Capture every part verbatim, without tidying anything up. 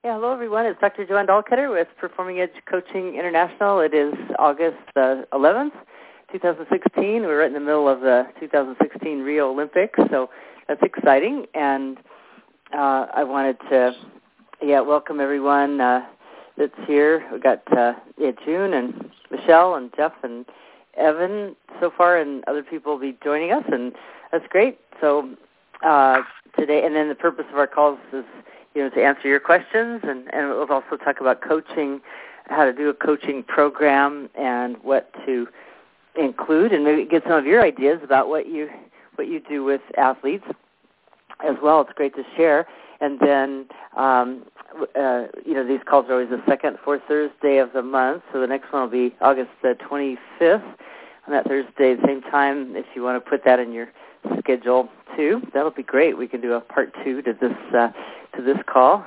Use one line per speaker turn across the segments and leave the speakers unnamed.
Yeah, hello everyone. It's Doctor Joanne Dahlketter with Performing Edge Coaching International. It is August uh, eleventh, twenty sixteen. We're right in the middle of the two thousand sixteen Rio Olympics, so that's exciting. And uh, I wanted to, yeah, welcome everyone uh, that's here. We've got uh, yeah, June and Michelle and Jeff and Evan so far, and other people will be joining us, and that's great. So uh, today, and then the purpose of our calls is, you know, to answer your questions, and, and we'll also talk about coaching, how to do a coaching program, and what to include, and maybe get some of your ideas about what you what you do with athletes as well. It's great to share. And then, um, uh, you know, these calls are always the second, fourth Thursday of the month, so the next one will be August the twenty-fifth on that Thursday at the same time. If you want to put that in your schedule too, that'll be great. We can do a part two to this uh, to this call.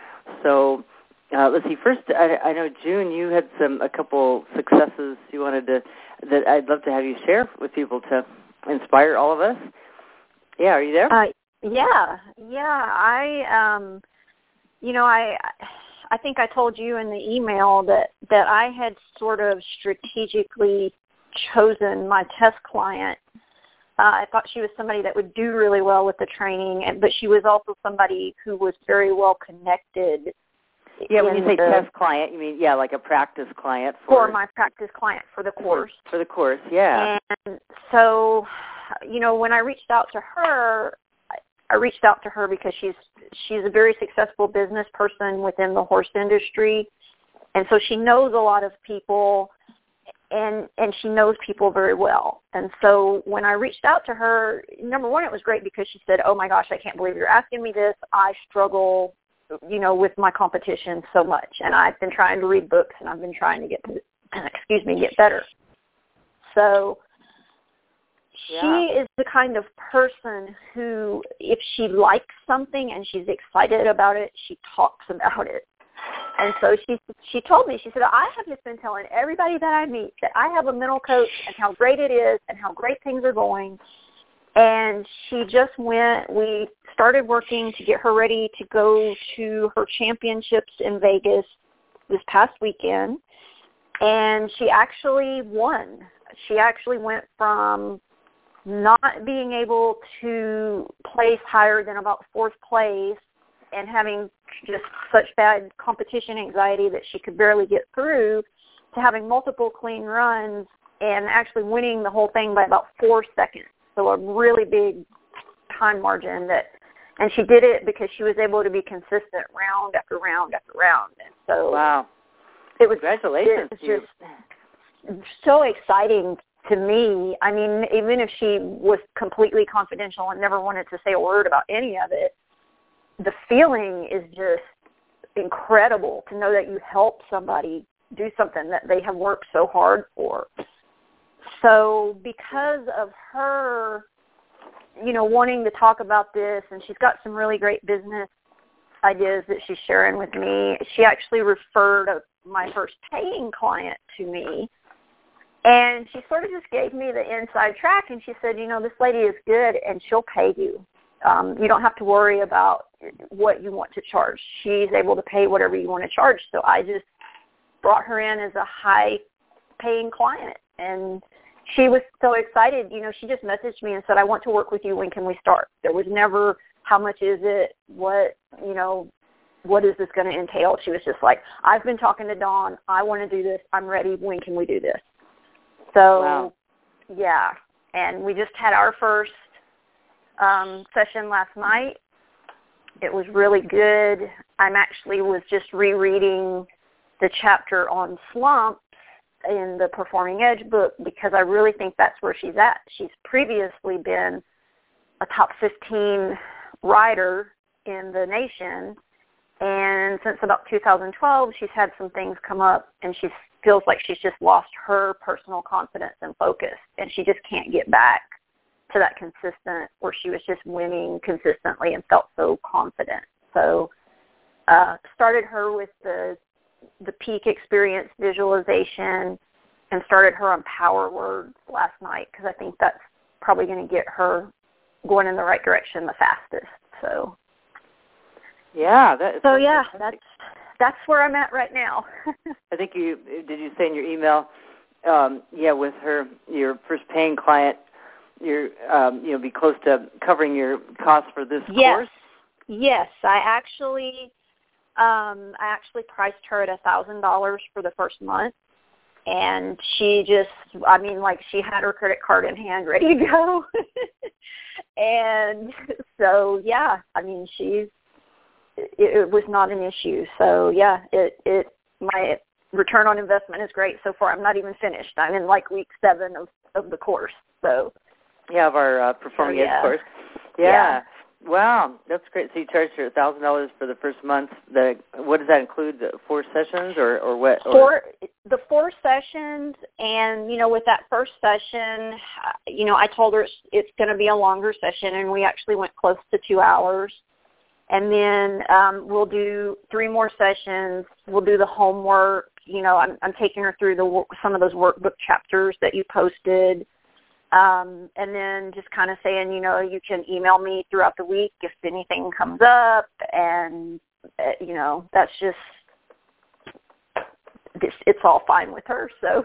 So uh, let's see. First, I, I know June, you had some a couple successes you wanted to that I'd love to have you share with people to inspire all of us. Yeah, are you there?
Uh, yeah, yeah. I, um, you know, I, I think I told you in the email that that I had sort of strategically chosen my test client. Uh, I thought she was somebody that would do really well with the training, and, but she was also somebody who was very well connected.
Yeah, when you say the, test client, you mean, yeah, like a practice client.
For, for my practice client for the course.
For, for the course, yeah.
And so, you know, when I reached out to her, I, I reached out to her because she's she's a very successful business person within the horse industry, and so she knows a lot of people. And and she knows people very well. And so when I reached out to her, number one, it was great because she said, oh, my gosh, I can't believe you're asking me this. I struggle, you know, with my competition so much. And I've been trying to read books, and I've been trying to get, excuse me, get better. So
yeah.
She is the kind of person who, if she likes something and she's excited about it, she talks about it. And so she she told me, she said, I have just been telling everybody that I meet that I have a mental coach and how great it is and how great things are going. And she just went, we started working to get her ready to go to her championships in Vegas this past weekend. And she actually won. She actually went from not being able to place higher than about fourth place and having just such bad competition anxiety that she could barely get through, to having multiple clean runs and actually winning the whole thing by about four seconds. So a really big time margin that, and she did it because she was able to be consistent round after round after round. And so
wow,
it was,
congratulations,
it was just so exciting to me. I mean, even if she was completely confidential and never wanted to say a word about any of it, the feeling is just incredible to know that you help somebody do something that they have worked so hard for. So because of her, you know, wanting to talk about this, and she's got some really great business ideas that she's sharing with me, she actually referred a, my first paying client to me. And she sort of just gave me the inside track, and she said, you know, this lady is good, and she'll pay you. Um, you don't have to worry about what you want to charge. She's able to pay whatever you want to charge. So I just brought her in as a high-paying client, and she was so excited. You know, she just messaged me and said, I want to work with you. When can we start? There was never, how much is it? What, you know, what is this going to entail? She was just like, I've been talking to Dawn. I want to do this. I'm ready. When can we do this? So,
wow.
yeah, and we just had our first Um, session last night. It was really good. I'm actually was just rereading the chapter on slumps in the Performing Edge book because I really think that's where she's at. She's previously been a top fifteen rider in the nation, and since about two thousand twelve, she's had some things come up, and she feels like she's just lost her personal confidence and focus, and she just can't get back to that consistent where she was just winning consistently and felt so confident. So uh, started her with the the peak experience visualization and started her on power words last night because I think that's probably going to get her going in the right direction the fastest. So
yeah, that,
so yeah, that's that's where I'm at right now.
I think you, did you say in your email, um, yeah, with her, your first paying client, you're, um, you know, be close to covering your costs for this
yes.
course?
Yes, I actually, um, I actually priced her at a thousand dollars for the first month, and she just, I mean, like she had her credit card in hand, ready to go, and so yeah, I mean, she's, it, it was not an issue. So yeah, it, it, my return on investment is great so far. I'm not even finished. I'm in like week seven of, of the course. So
yeah, of our uh, performing
so, yeah.
edge course. Yeah. yeah. Wow, that's great. So you charged her one thousand dollars for the first month. The, what does that include, the four sessions or, or what? Or?
Four, the four sessions, and, you know, with that first session, you know, I told her it's, it's going to be a longer session, and we actually went close to two hours. And then um, we'll do three more sessions. We'll do the homework. You know, I'm, I'm taking her through the some of those workbook chapters that you posted. Um, and then just kind of saying, you know, you can email me throughout the week if anything comes up, and, uh, you know, that's just, this, it's all fine with her, so.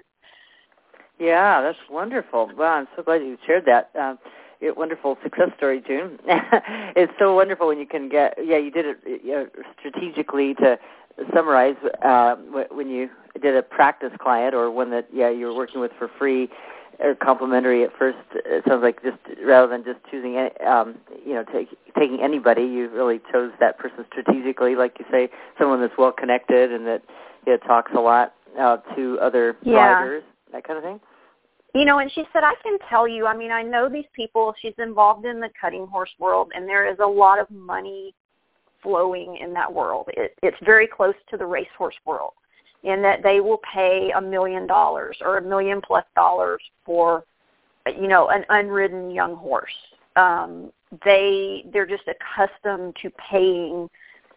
Yeah, that's wonderful. Wow, I'm so glad you shared that. Um, it, wonderful success story, June. It's so wonderful when you can get, yeah, you did it you know, strategically to summarize uh, when you did a practice client or one that, yeah, you were working with for free or complimentary at first. It sounds like just rather than just choosing, um, you know, take, taking anybody, you really chose that person strategically, like you say, someone that's well connected and that yeah, talks a lot uh, to other
yeah.
providers, that kind of thing.
You know, and she said, I can tell you, I mean, I know these people. She's involved in the cutting horse world, and there is a lot of money flowing in that world. It, it's very close to the racehorse world, in that they will pay a million dollars or a million plus dollars for, you know, an unridden young horse. Um, they, they're just accustomed to paying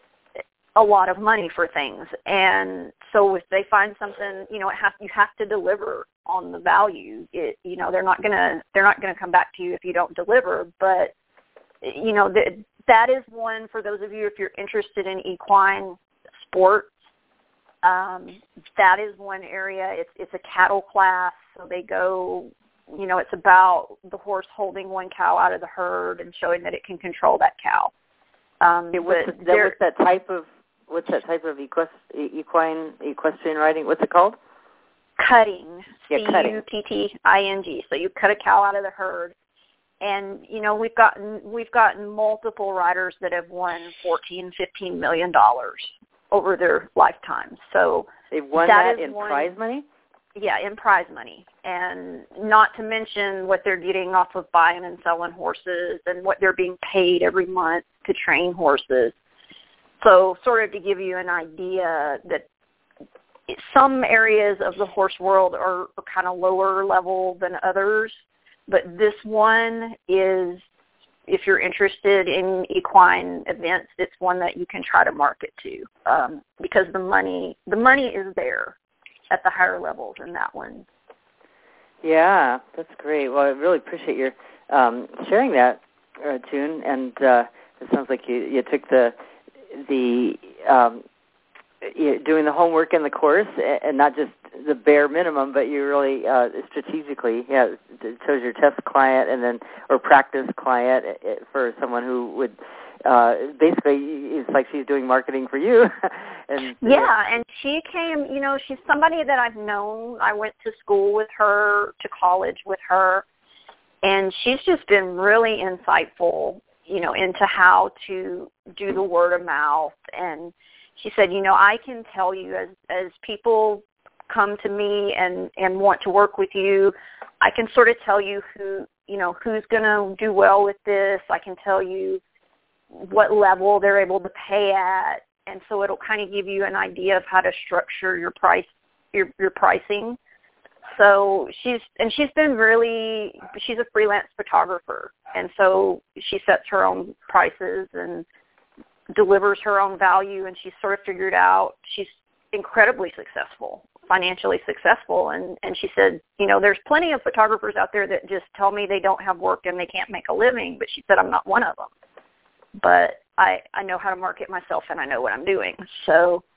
a lot of money for things. And so if they find something, you know, it has, you have to deliver on the value. It, you know, they're not going to, they're not going to come back to you if you don't deliver. But, you know, th- that is one for those of you, if you're interested in equine sports. Um, that is one area. It's it's a cattle class, so they go, you know, it's about the horse holding one cow out of the herd and showing that it can control that cow. Um,
okay, what's, that, what's that type of what's that type of equest, equine equestrian riding? What's it called?
Cutting.
Yeah, cutting.
C U T T I N G. So you cut a cow out of the herd, and you know we've gotten we've gotten multiple riders that have won fourteen, fifteen million dollars over their lifetime. So
they've won
that,
that in
one,
prize money?
Yeah, in prize money. And not to mention what they're getting off of buying and selling horses and what they're being paid every month to train horses. So sort of to give you an idea that some areas of the horse world are, are kind of lower level than others, but this one is, if you're interested in equine events, it's one that you can try to market to, um, because the money the money is there at the higher levels in that one.
Yeah, that's great. Well, I really appreciate your um, sharing that, uh, June. And uh, it sounds like you, you took the the um, you doing the homework in the course, and not just the bare minimum, but you really uh, strategically, yeah, chose your test client and then or practice client for someone who would uh, basically, it's like she's doing marketing for you. and
Yeah, and she came, you know, she's somebody that I've known. I went to school with her, to college with her, and she's just been really insightful, you know, into how to do the word of mouth. And she said, you know, I can tell you as as people come to me and, and want to work with you, I can sort of tell you who, you know, who's going to do well with this. I can tell you what level they're able to pay at. And so it'll kind of give you an idea of how to structure your price, your, your pricing. So she's, and she's been really, she's a freelance photographer. And so she sets her own prices and delivers her own value, and she's sort of figured out, she's incredibly successful, financially successful. And, and she said, you know, there's plenty of photographers out there that just tell me they don't have work and they can't make a living. But she said, I'm not one of them. But I, I know how to market myself and I know what I'm doing. So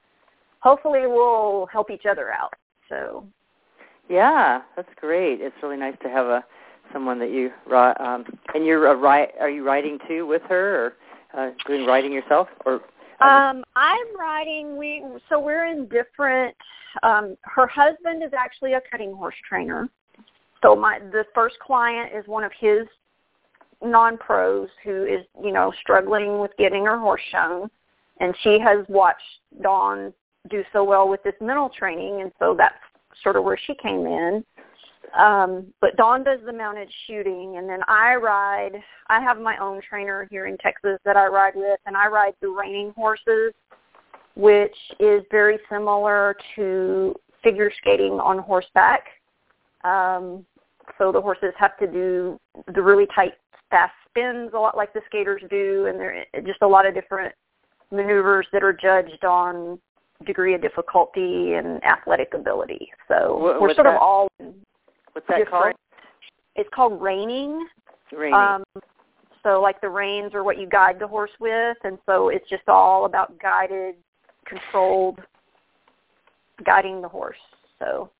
hopefully we'll help each other out. So.
Yeah, that's great. It's really nice to have a someone that you um, and you're a write. Are you writing too with her, or uh, doing writing yourself, or?
Um, I'm writing. We so we're in different. Um, her husband is actually a cutting horse trainer. So my the first client is one of his non-pros who is, you know, struggling with getting her horse shown, and she has watched Dawn do so well with this mental training, and so that's sort of where she came in. Um, but Dawn does the mounted shooting, and then I ride. I have my own trainer here in Texas that I ride with, and I ride the reining horses, which is very similar to figure skating on horseback. Um, so the horses have to do the really tight, fast spins, a lot like the skaters do, and there are just a lot of different maneuvers that are judged on degree of difficulty and athletic ability. So
what,
we're sort
that?
of all
What's that
different.
called?
It's called reining.
Reining.
Um, so like the reins are what you guide the horse with, and so it's just all about guided, controlled, guiding the horse. So.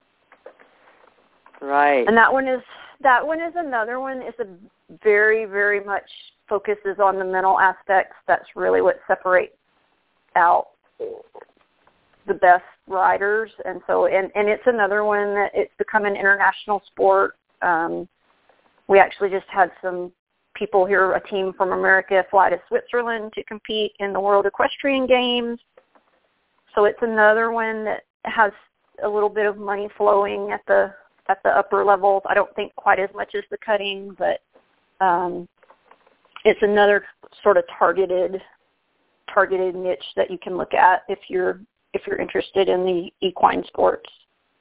Right.
And that one is that one is another one. It's a very, very much focuses on the mental aspects. That's really what separates out the best riders. And so, and, and it's another one that it's become an international sport. Um, we actually just had some people here, a team from America, fly to Switzerland to compete in the World Equestrian Games. So it's another one that has a little bit of money flowing at the at the upper levels. I don't think quite as much as the cutting, but um, it's another sort of targeted targeted niche that you can look at if you're if you're interested in the equine sports.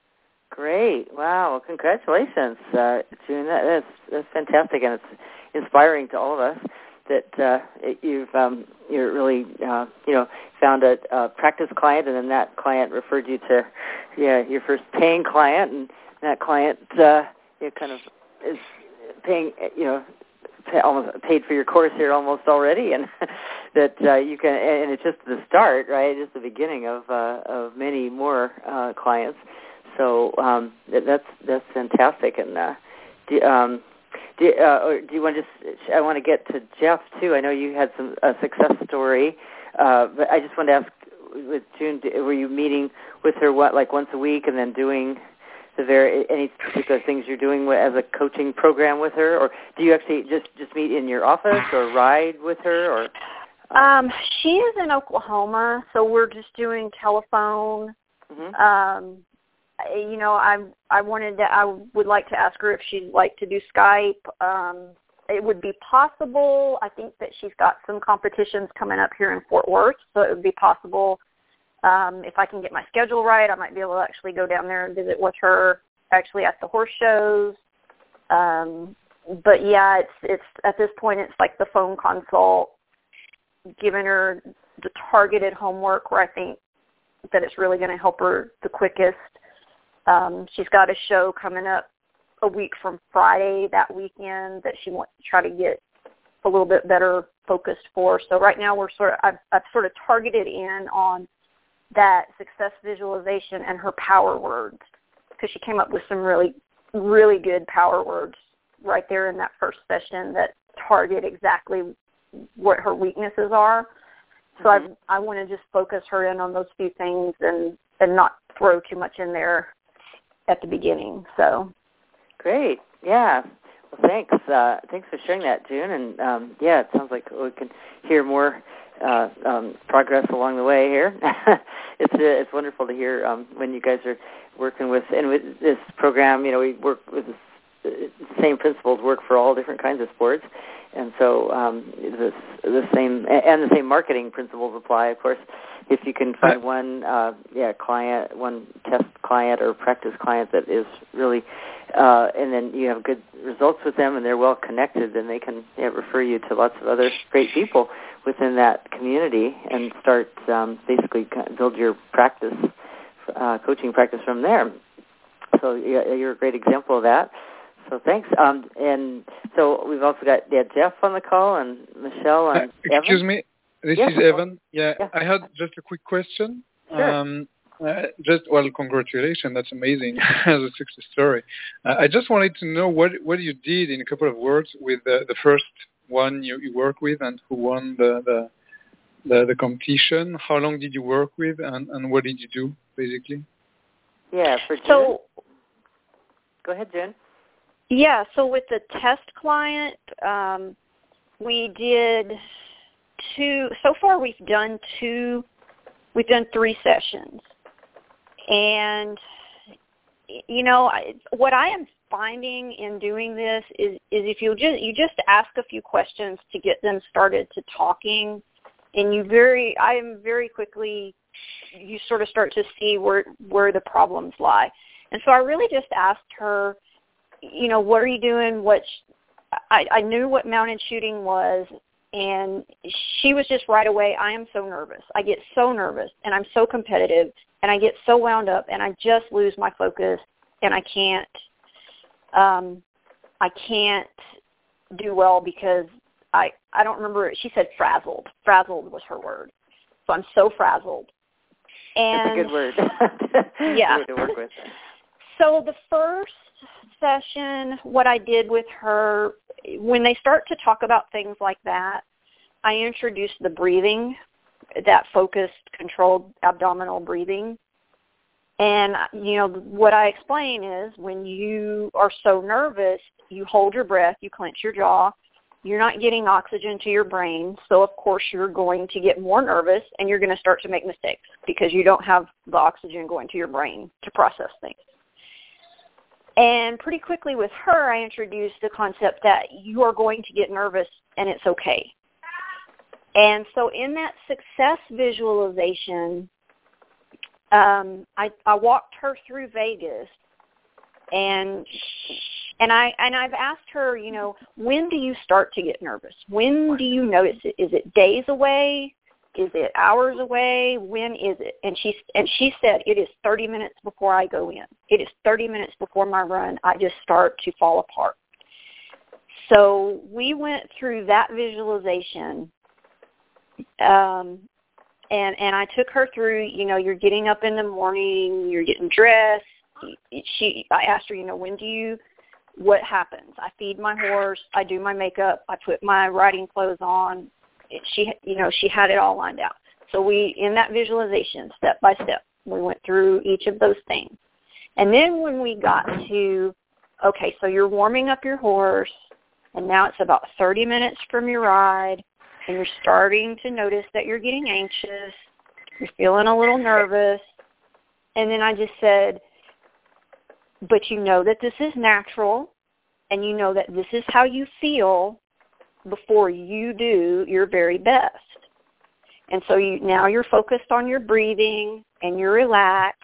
Great! Wow! Well, congratulations, uh, June. That, that's that's fantastic, and it's inspiring to all of us that uh, it, you've um, you're really uh, you know found a, a practice client, and then that client referred you to yeah your first paying client, and that client uh, you know, kind of is paying you know pay, almost paid for your course here almost already, and that uh, you can and it's just the start, right? Just the beginning of uh, of many more uh, clients. So um, that's that's fantastic, and uh, do, um, do, uh, or do you want to just? I want to get to Jeff too. I know you had some a success story, uh, but I just want to ask with June, were you meeting with her what like once a week, and then doing the very any particular things you're doing as a coaching program with her, or do you actually just just meet in your office or ride with her, or?
Um, um she is in Oklahoma, so we're just doing telephone. Mm-hmm. Um, You know, I I wanted to, I would like to ask her if she'd like to do Skype. Um, it would be possible. I think that she's got some competitions coming up here in Fort Worth, so it would be possible um, if I can get my schedule right, I might be able to actually go down there and visit with her actually at the horse shows. Um, but yeah, it's it's at this point it's like the phone consult, giving her the targeted homework where I think that it's really going to help her the quickest. Um, she's got a show coming up a week from Friday that weekend that she wants to try to get a little bit better focused for. So right now we're sort of, I've, I've sort of targeted in on that success visualization and her power words, because she came up with some really, really good power words right there in that first session that target exactly what her weaknesses are. So mm-hmm. I I want to just focus her in on those few things and, and not throw too much in there at the beginning. So
great, yeah. Well, thanks. Uh, thanks for sharing that, June. And um, yeah, it sounds like we can hear more uh, um, progress along the way here. it's uh, it's wonderful to hear um, when you guys are working with and with this program. You know, we work with this, the same principles work for all different kinds of sports, and so um, this the same and the same marketing principles apply, of course. If you can find one, uh, yeah, client, one test client or practice client that is really, uh, and then you have good results with them and they're well connected, then they can yeah, refer you to lots of other great people within that community and start um, basically build your practice, uh, coaching practice from there. So yeah, you're a great example of that. So thanks. Um, and so we've also got yeah, Jeff on the call and Michelle and
uh, Excuse
Evan.
me. This
yes.
is Evan. Yeah,
yeah,
I had just a quick question.
Sure.
Um, Uh, just well, congratulations. That's amazing as a success story. Uh, I just wanted to know what what you did in a couple of words with the, the first one you, you worked with and who won the, the the the competition. How long did you work with, and, and what did you do basically?
Yeah, for June.
So,
go ahead, Jen.
Yeah, so with the test client, um, we did two. So far, we've done two. We've done three sessions. And, you know, I, what I am finding in doing this is, is if you just you just ask a few questions to get them started to talking, and you very, I am very quickly, you sort of start to see where where the problems lie. And so I really just asked her, you know, what are you doing? What I, I knew what mounted shooting was, and she was just right away, I am so nervous. I get so nervous, and I'm so competitive. And I get so wound up, and I just lose my focus, and I can't, um, I can't do well because I, I don't remember. She said frazzled. Frazzled was her word. So I'm so frazzled. And
that's a good word.
Yeah.
Good to work with.
So the first session, what I did with her, when they start to talk about things like that, I introduced the breathing, that focused, controlled abdominal breathing. And, you know, what I explain is when you are so nervous, you hold your breath, you clench your jaw, you're not getting oxygen to your brain, so of course you're going to get more nervous and you're going to start to make mistakes because you don't have the oxygen going to your brain to process things. And pretty quickly with her, I introduced the concept that you are going to get nervous and it's okay. And so in that success visualization, um, I, I walked her through Vegas, and and I and I've asked her, you know, when do you start to get nervous? When do you notice it? Is it days away? Is it hours away? When is it? And she and she said it is thirty minutes before I go in. It is thirty minutes before my run. I just start to fall apart. So we went through that visualization. Um, and, and I took her through, you know, you're getting up in the morning, you're getting dressed. She, I asked her, you know, when do you, what happens? I feed my horse, I do my makeup, I put my riding clothes on. It, she, you know, she had it all lined out. So we, in that visualization, step by step, we went through each of those things. And then when we got to, okay, so you're warming up your horse, and now it's about thirty minutes from your ride, and you're starting to notice that you're getting anxious, you're feeling a little nervous, and then I just said, but you know that this is natural, and you know that this is how you feel before you do your very best. And so you, now you're focused on your breathing, and you're relaxed,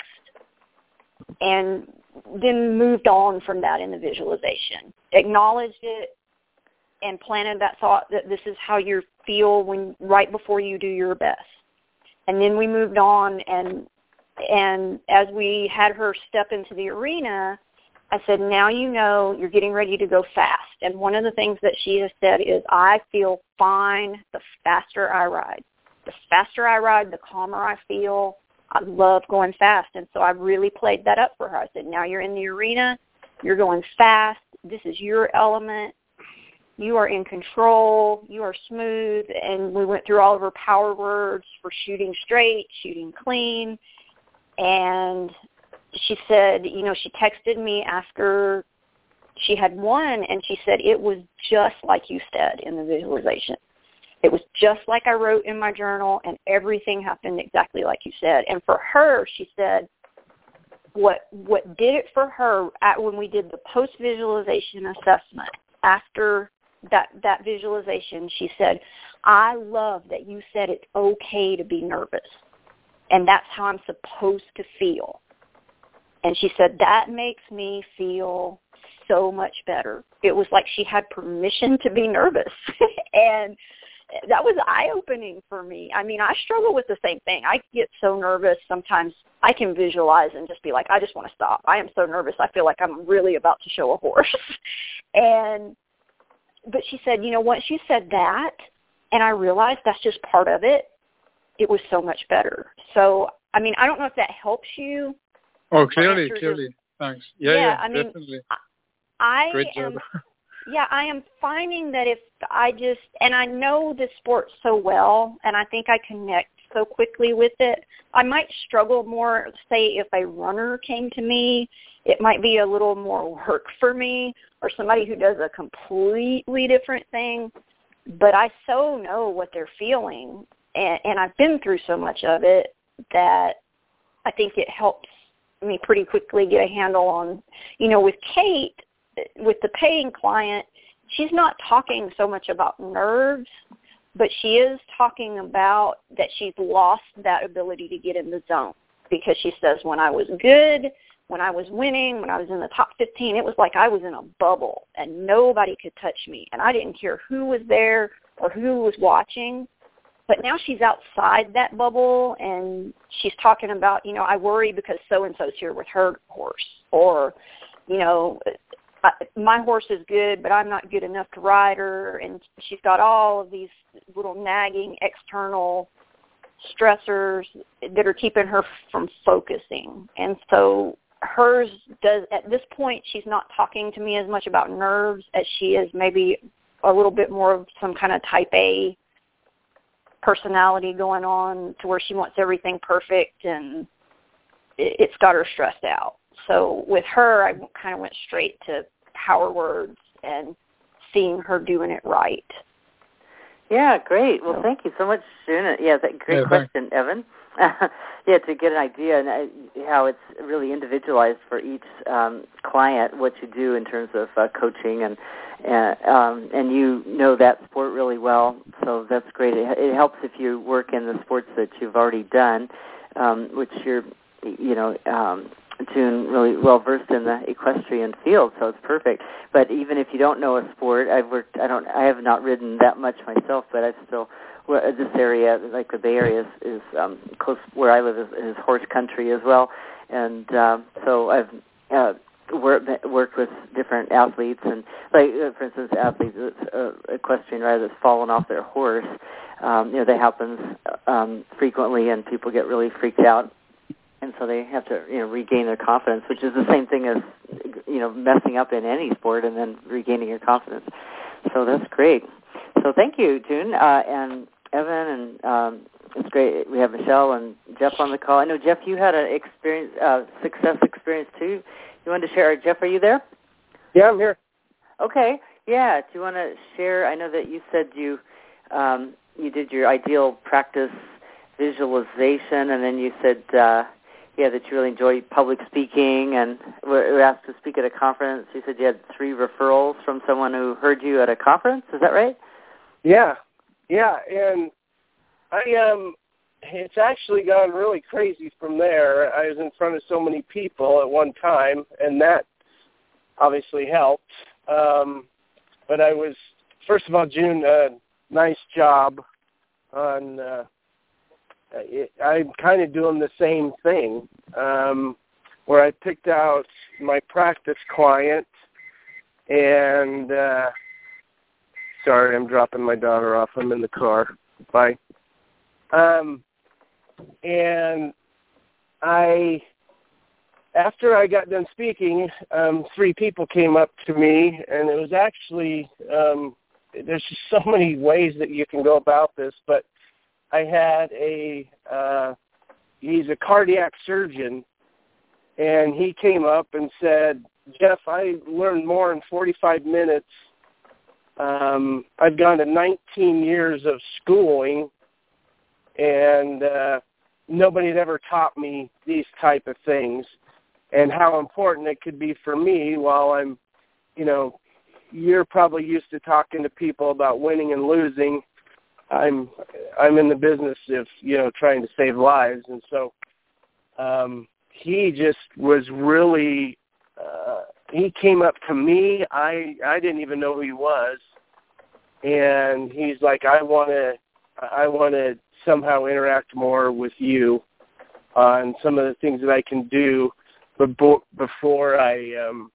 and then moved on from that in the visualization. Acknowledged it, and planted that thought that this is how you feel when right before you do your best. And then we moved on, and and as we had her step into the arena, I said, now you know you're getting ready to go fast. And one of the things that she has said is, I feel fine the faster I ride. The faster I ride, the calmer I feel. I love going fast. And so I really played that up for her. I said, now you're in the arena, you're going fast, this is your element. You are in control, you are smooth, and we went through all of her power words for shooting straight, shooting clean, and she said, you know, she texted me after she had won, and she said, it was just like you said in the visualization. It was just like I wrote in my journal, and everything happened exactly like you said. And for her, she said, what what did it for her at when we did the post-visualization assessment after that that visualization, she said, I love that you said it's okay to be nervous, and that's how I'm supposed to feel. And she said, that makes me feel so much better. It was like she had permission to be nervous. And that was eye-opening for me. I mean, I struggle with the same thing. I get so nervous sometimes I can visualize and just be like, I just want to stop. I am so nervous. I feel like I'm really about to show a horse. and But she said, you know, once you said that, and I realized that's just part of it, it was so much better. So I mean, I don't know if that helps you.
Oh, clearly, clearly. Your... Thanks. Yeah, yeah,
yeah I mean,
definitely.
I
Great
am,
job.
yeah, I am finding that if I just, and I know the sport so well, and I think I connect so quickly with it, I might struggle more, say, if a runner came to me, it might be a little more work for me, or somebody who does a completely different thing. But I so know what they're feeling, and, and I've been through so much of it that I think it helps me pretty quickly get a handle on, you know, with Kate, with the paying client, she's not talking so much about nerves, but she is talking about that she's lost that ability to get in the zone, because she says, when I was good, when I was winning, when I was in the top fifteen, it was like I was in a bubble and nobody could touch me, and I didn't care who was there or who was watching. But now she's outside that bubble, and she's talking about, you know, I worry because so-and-so's here with her horse, or, you know, I, my horse is good, but I'm not good enough to ride her, and she's got all of these little nagging external stressors that are keeping her from focusing. And so hers does, at this point, she's not talking to me as much about nerves as she is maybe a little bit more of some kind of type A personality going on, to where she wants everything perfect, and it's got her stressed out. So with her, I kind of went straight to power words and seeing her doing it right.
Yeah, great. Well, thank you so much, June. Yeah, that great yeah, question, Evan. Yeah, to get an idea and how it's really individualized for each um, client, what you do in terms of uh, coaching, and and, um, and you know that sport really well, so that's great. It, it helps if you work in the sports that you've already done, um, which you're, you know, um, June really well versed in the equestrian field, so it's perfect. But even if you don't know a sport, I've worked. I don't. I have not ridden that much myself, but I've still. Well, this area, like the Bay Area, is, is um, close where I live, is, is horse country as well, and um, so I've uh, worked worked with different athletes, and like uh, for instance, athletes, uh, equestrian rider that's fallen off their horse. Um, you know, that happens um, frequently, and people get really freaked out. And so they have to, you know, regain their confidence, which is the same thing as, you know, messing up in any sport and then regaining your confidence. So that's great. So thank you, June, uh, and Evan, and um, it's great. We have Michelle and Jeff on the call. I know, Jeff, you had an experience, uh, success experience too. You wanted to share? Jeff, are you there?
Yeah, I'm here.
Okay. Yeah. Do you want to share? I know that you said you um, you did your ideal practice visualization, and then you said. Uh, Yeah, that you really enjoy public speaking, and were asked to speak at a conference. You said you had three referrals from someone who heard you at a conference. Is that right?
Yeah, yeah, and I um, it's actually gone really crazy from there. I was in front of so many people at one time, and that obviously helped. Um, but I was, first of all, June, uh, nice job on. Uh, It, I'm kind of doing the same thing, um, where I picked out my practice client, and uh, sorry, I'm dropping my daughter off. I'm in the car. Bye. Um, and I, after I got done speaking, um, three people came up to me, and it was actually, um, there's just so many ways that you can go about this, but I had a, uh, he's a cardiac surgeon, and he came up and said, Jeff, I learned more in forty-five minutes. Um, I've gone to nineteen years of schooling, and uh, nobody had ever taught me these type of things, and how important it could be for me while I'm, you know, you're probably used to talking to people about winning and losing. I'm I'm in the business of, you know, trying to save lives, and so um, he just was really. Uh, he came up to me. I I didn't even know who he was, and he's like, I want to I want to somehow interact more with you on some of the things that I can do before before I um,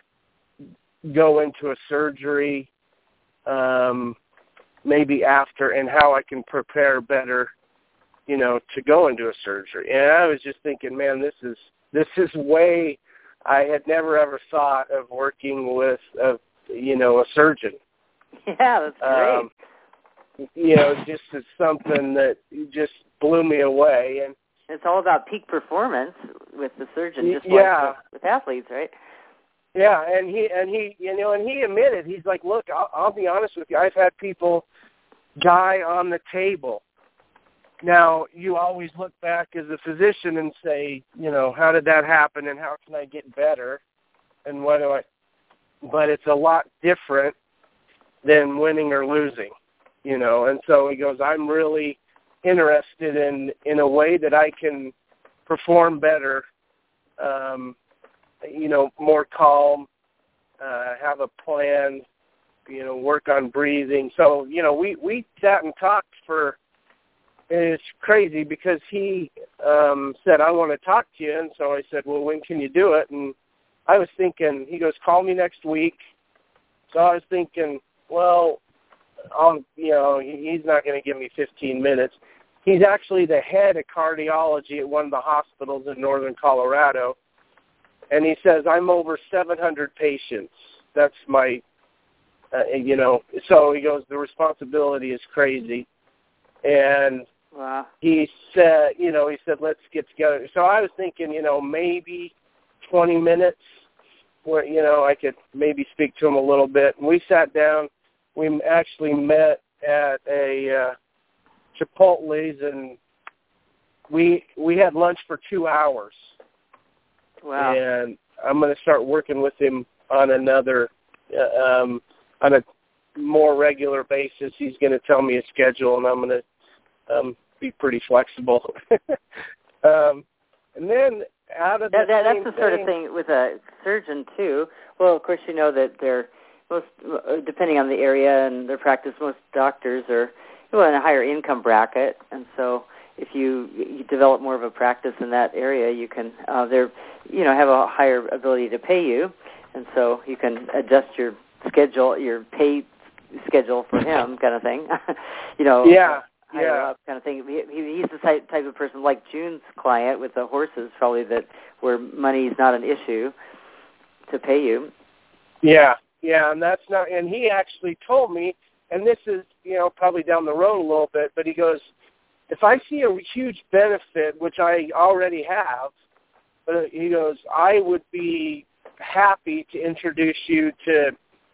go into a surgery. Um, maybe after, and how I can prepare better, you know, to go into a surgery. And I was just thinking, man, this is this is way, I had never ever thought of working with a, you know, a surgeon.
Yeah, that's great. Um,
you know, just as something that just blew me away. And
it's all about peak performance with the surgeon, just
yeah.
like with, with athletes, right?
Yeah, and he and he, you know, and he admitted, he's like, look, I'll, I'll be honest with you, I've had people die on the table. Now, you always look back as a physician and say, you know, how did that happen and how can I get better and what do I? But it's a lot different than winning or losing, you know. And so he goes, I'm really interested in, in a way that I can perform better, um, you know, more calm, uh, have a plan, you know, work on breathing. So, you know, we, we sat and talked for, and it's crazy because he um, said, I want to talk to you. And so I said, well, when can you do it? And I was thinking, he goes, call me next week. So I was thinking, well, I'll, you know, he's not going to give me fifteen minutes. He's actually the head of cardiology at one of the hospitals in northern Colorado. And he says, I'm over seven hundred patients. That's my, uh, you know, so he goes, the responsibility is crazy. And
wow.
he said, you know, he said, let's get together. So I was thinking, you know, maybe twenty minutes where, you know, I could maybe speak to him a little bit. And we sat down. We actually met at a uh, Chipotle's, and we we had lunch for two hours.
Wow.
And I'm going to start working with him on another, uh, um, on a more regular basis. He's going to tell me a schedule, and I'm going to um, be pretty flexible. um, and then out of the
that, that,
same
that's the
thing,
sort of thing with a surgeon too. Well, of course, you know that they're most, depending on the area and their practice, most doctors are well, in a higher income bracket, and so if you, you develop more of a practice in that area, you can uh, they're you know have a higher ability to pay you, and so you can adjust your schedule, your pay schedule for him, kind of thing. you know,
yeah,
higher
yeah,
up kind of thing. He, he's the type type of person like June's client with the horses, probably that where money is not an issue to pay you.
Yeah, yeah, and that's not. And he actually told me, and this is you know probably down the road a little bit, but he goes, if I see a huge benefit, which I already have, but he goes, I would be happy to introduce you to,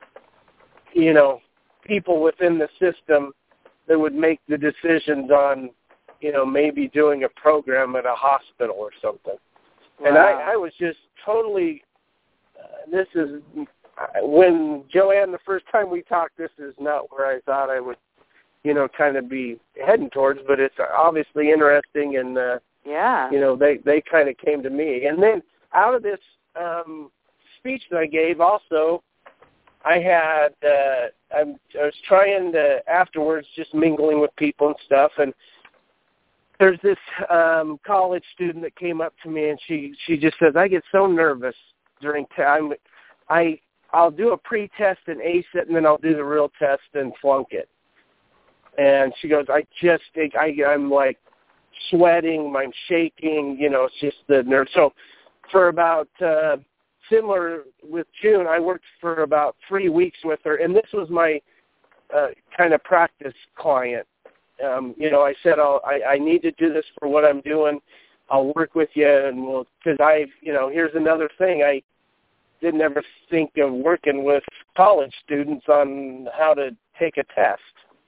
you know, people within the system that would make the decisions on, you know, maybe doing a program at a hospital or something.
Wow.
And I, I was just totally, uh, this is, when Joanne, the first time we talked, this is not where I thought I would, you know, kind of be heading towards, but it's obviously interesting, and, uh,
yeah,
you know, they, they kind of came to me. And then out of this um, speech that I gave also, I had, uh, I'm, I was trying to, afterwards, just mingling with people and stuff, and there's this um, college student that came up to me, and she, she just says, I get so nervous during time. I, I'll do a pre-test and ace it, and then I'll do the real test and flunk it. And she goes, I just think I, I'm like sweating, I'm shaking, you know, it's just the nerve. So for about, uh, similar with June, I worked for about three weeks with her, and this was my uh, kind of practice client. Um, you know, I said, I'll, I, I need to do this for what I'm doing. I'll work with you, and we'll, because I, you know, here's another thing. I didn't ever think of working with college students on how to take a test.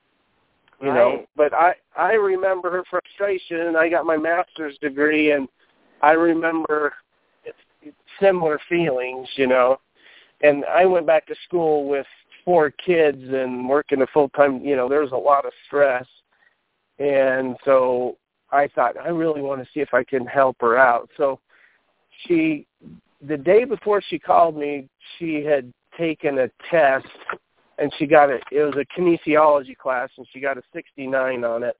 You
right.
know, but I, I remember her frustration, and I got my master's degree, and I remember similar feelings, you know, and I went back to school with four kids and working a full-time, you know, there was a lot of stress, and so I thought, I really want to see if I can help her out. So she, the day before she called me, she had taken a test, and she got it. It was a kinesiology class, and she got a sixty-nine on it.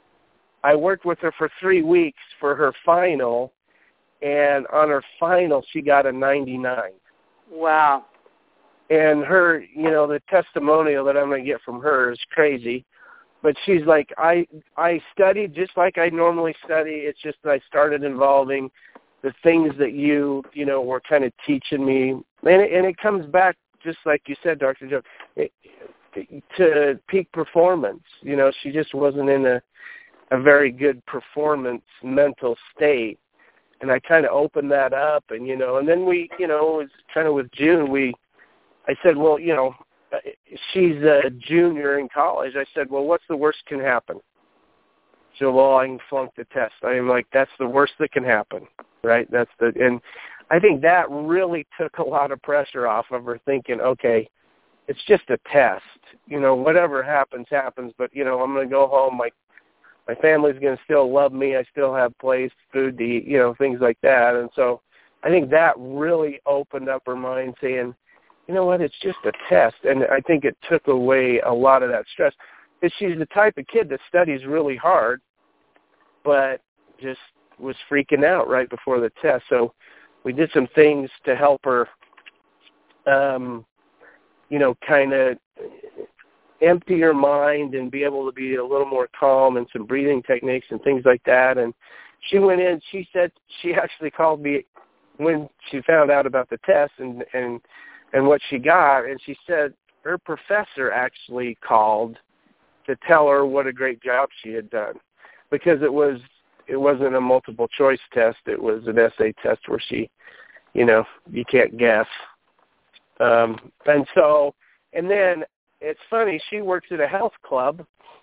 I worked with her for three weeks for her final, and on her final, she got a ninety-nine.
Wow.
And her, you know, the testimonial that I'm going to get from her is crazy. but she's like, I I studied just like I normally study. It's just that I started involving the things that you, you know, were kind of teaching me. And it, and it comes back, just like you said, Doctor Joe, it, to peak performance. You know, she just wasn't in a, a very good performance mental state. And I kind of opened that up, and, you know, and then we, you know, it was kind of with June, we, I said, well, you know, she's a junior in college. I said, well, what's the worst can happen? She said, well, I can flunk the test. I'm like, that's the worst that can happen, right? That's the, and I think that really took a lot of pressure off of her, thinking, okay, it's just a test. You know, whatever happens, happens, but, you know, I'm going to go home. My, my family's going to still love me. I still have place, food to eat, you know, things like that. And so I think that really opened up her mind, saying, you know what, it's just a test. And I think it took away a lot of that stress. Because she's the type of kid that studies really hard, but just was freaking out right before the test. So we did some things to help her, um, you know, kind of empty her mind and be able to be a little more calm, and some breathing techniques and things like that. And she went in, she said, she actually called me when she found out about the test and, and, and what she got, and she said her professor actually called to tell her what a great job she had done, because it was it wasn't a multiple choice test, it was an essay test where she, you know, you can't guess. Um, and so, and then it's funny, she works at a health club,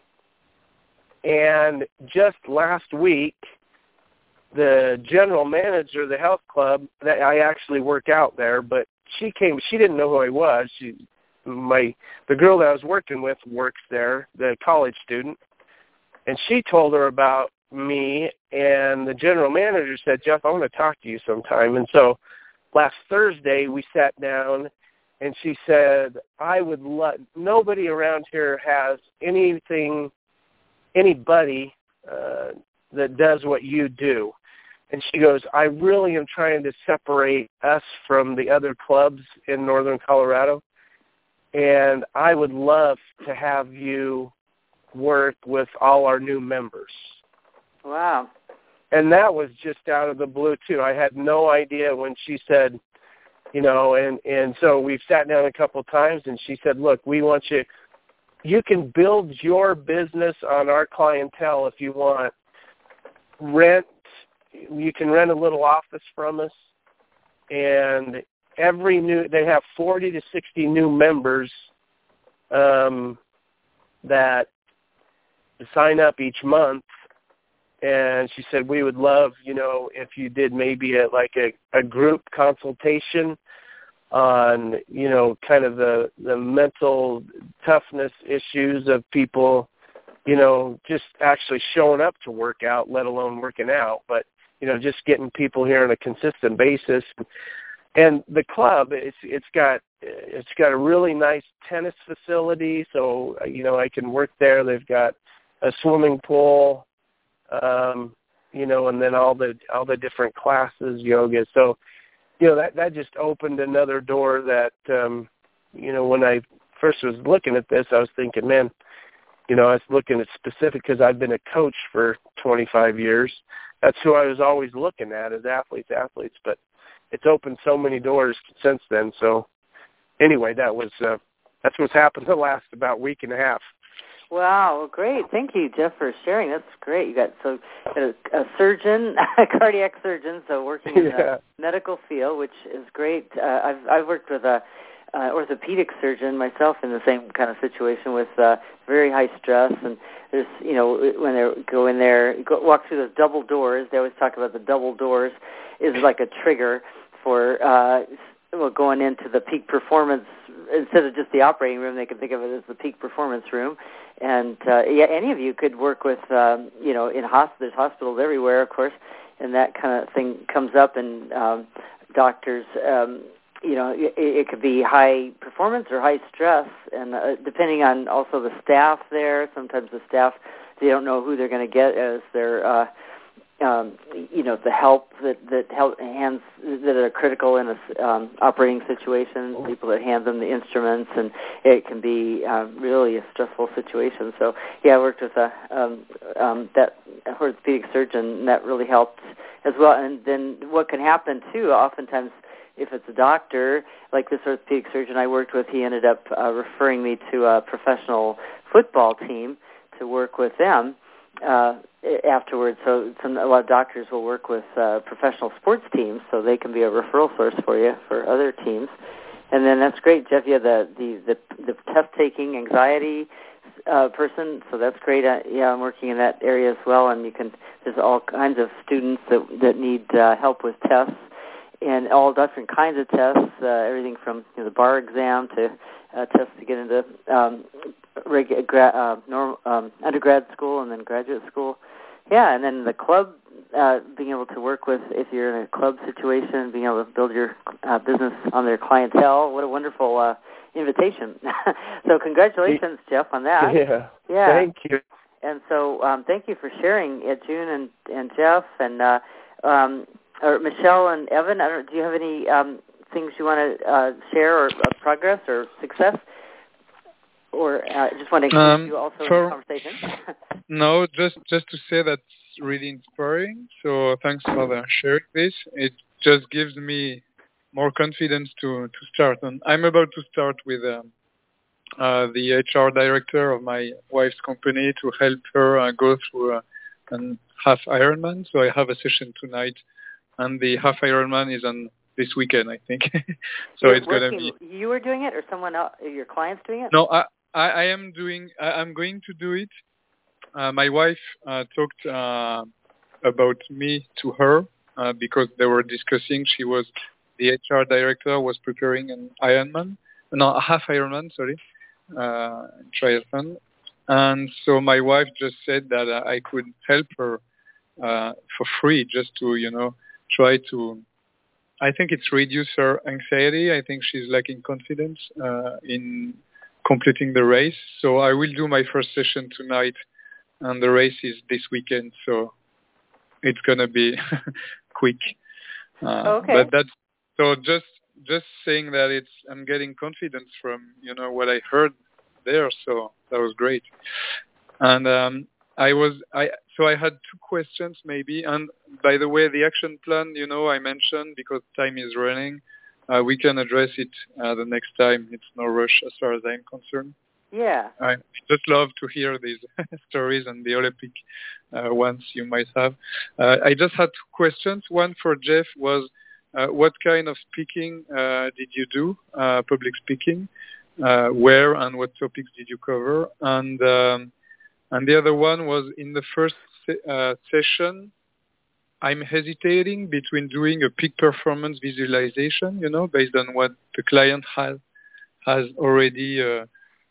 and just last week, the general manager of the health club, that I actually work out there, but she came, she didn't know who I was. She, my, the girl that I was working with works there, the college student, and she told her about me, and the general manager said, Jeff, I want to talk to you sometime. And so last Thursday we sat down, and she said, I would love, nobody around here has anything, anybody uh, that does what you do. And she goes, I really am trying to separate us from the other clubs in northern Colorado, and I would love to have you work with all our new members.
Wow.
And that was just out of the blue, too. I had no idea when she said, you know, and, and so we've sat down a couple of times, and she said, look, we want you, you can build your business on our clientele if you want. Rent, you can rent a little office from us, and every new, they have forty to sixty new members um, that sign up each month. And she said, we would love, you know, if you did maybe a, like a, a group consultation on, you know, kind of the, the mental toughness issues of people, you know, just actually showing up to work out, let alone working out, but, you know, just getting people here on a consistent basis. And the club, it's it's got it's got a really nice tennis facility, so, you know, I can work there. They've got a swimming pool, um, you know, and then all the all the different classes, yoga. So, you know, that, that just opened another door that, um, you know, when I first was looking at this, I was thinking, man, you know, I was looking at specific because I've been a coach for twenty-five years. That's who I was always looking at, as athletes, athletes. But it's opened so many doors since then. So anyway, that was uh, that's what's happened the last about week and a half.
Wow, great. Thank you, Jeff, for sharing. That's great. You got so a, a surgeon, a cardiac surgeon, so working in yeah. the medical field, which is great. Uh, I've I've worked with a uh, orthopedic surgeon myself in the same kind of situation with uh, very high stress, and there's, you know, when they go in there, go, walk through those double doors. They always talk about the double doors is like a trigger for uh, well, going into the peak performance. Instead of just the operating room, they can think of it as the peak performance room. And uh, yeah, any of you could work with, um, you know, in hospitals, there's hospitals everywhere, of course, and that kind of thing comes up. And um, doctors, um, you know, it, it could be high performance or high stress, and uh, depending on also the staff there. Sometimes the staff, they don't know who they're going to get as their uh, um, you know, the help that that help hands that are critical in a um, operating situation. People that hand them the instruments, and it can be um, really a stressful situation. So, yeah, I worked with a um, um, that orthopedic surgeon, and that really helped as well. And then what can happen too, oftentimes, if it's a doctor, like this orthopedic surgeon I worked with, he ended up uh, referring me to a professional football team to work with them uh, afterwards. So some, a lot of doctors will work with uh, professional sports teams, so they can be a referral source for you for other teams. And then that's great, Jeff. You have the the the, the test-taking anxiety uh, person, so that's great. Uh, yeah, I'm working in that area as well, and you can. There's all kinds of students that that need uh, help with tests. And all different kinds of tests, uh, everything from you know, the bar exam to uh, tests to get into um, regu- gra- uh, norm, um, undergrad school and then graduate school. Yeah, and then the club, uh, being able to work with, if you're in a club situation, being able to build your uh, business on their clientele. What a wonderful uh, invitation. So congratulations, Jeff, on that.
Yeah,
yeah.
Thank you.
And so um, thank you for sharing it, June and, and Jeff. And uh, um, or Michelle and Evan, I don't, do you have any um, things you want to uh, share or uh, progress or success? Or uh, just want to include
um,
you also
for,
in the conversation?
No, just just to say that's really inspiring. So thanks for the sharing this. It just gives me more confidence to, to start. And I'm about to start with um, uh, the H R director of my wife's company to help her uh, go through uh, an half Ironman. So I have a session tonight. And the half Ironman is on this weekend, I think. So
You're
it's going to be.
You were doing it, or someone else? Your clients doing it?
No, I, I, I am doing. I, I'm going to do it. Uh, my wife uh, talked uh, about me to her uh, because they were discussing. She was the H R director was preparing an Ironman, no, a half Ironman, sorry, uh, triathlon. And so my wife just said that uh, I could help her uh, for free, just to you know. try to, I think it's reduce her anxiety. I think she's lacking confidence uh, in completing the race. So I will do my first session tonight, and the race is this weekend. So it's gonna be quick. Uh,
okay.
But that's so just just saying that it's I'm getting confidence from you know what I heard there. So that was great. And um, I was I so I had two questions maybe. And by the way, the action plan, you know, I mentioned because time is running, uh, we can address it uh, the next time. It's no rush as far as I'm concerned.
Yeah.
I just love to hear these stories and the Olympic uh, ones you might have. Uh, I just had two questions. One for Jeff was, uh, what kind of speaking uh, did you do, uh, public speaking? Uh, where and what topics did you cover? And um, and the other one was in the first se- uh, session, I'm hesitating between doing a peak performance visualization, you know, based on what the client has has already uh,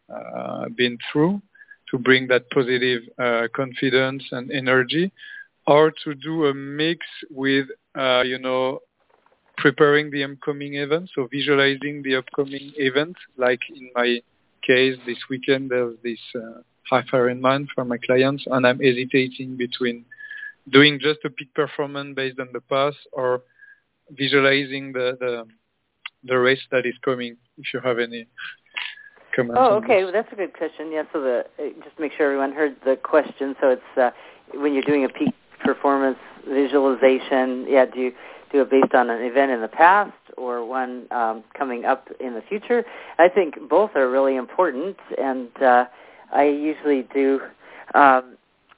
uh, been through to bring that positive uh, confidence and energy, or to do a mix with, uh, you know, preparing the upcoming event, so visualizing the upcoming event, like in my case this weekend there's this uh, half Ironman for my clients, and I'm hesitating between doing just a peak performance based on the past or visualizing the, the the race that is coming, if you have any comments.
Oh,
on
okay.
this.
Well, that's a good question. Yeah, so the, just to make sure everyone heard the question. So it's uh, when you're doing a peak performance visualization, yeah, do you do it based on an event in the past or one um, coming up in the future? I think both are really important, and uh, I usually do, um,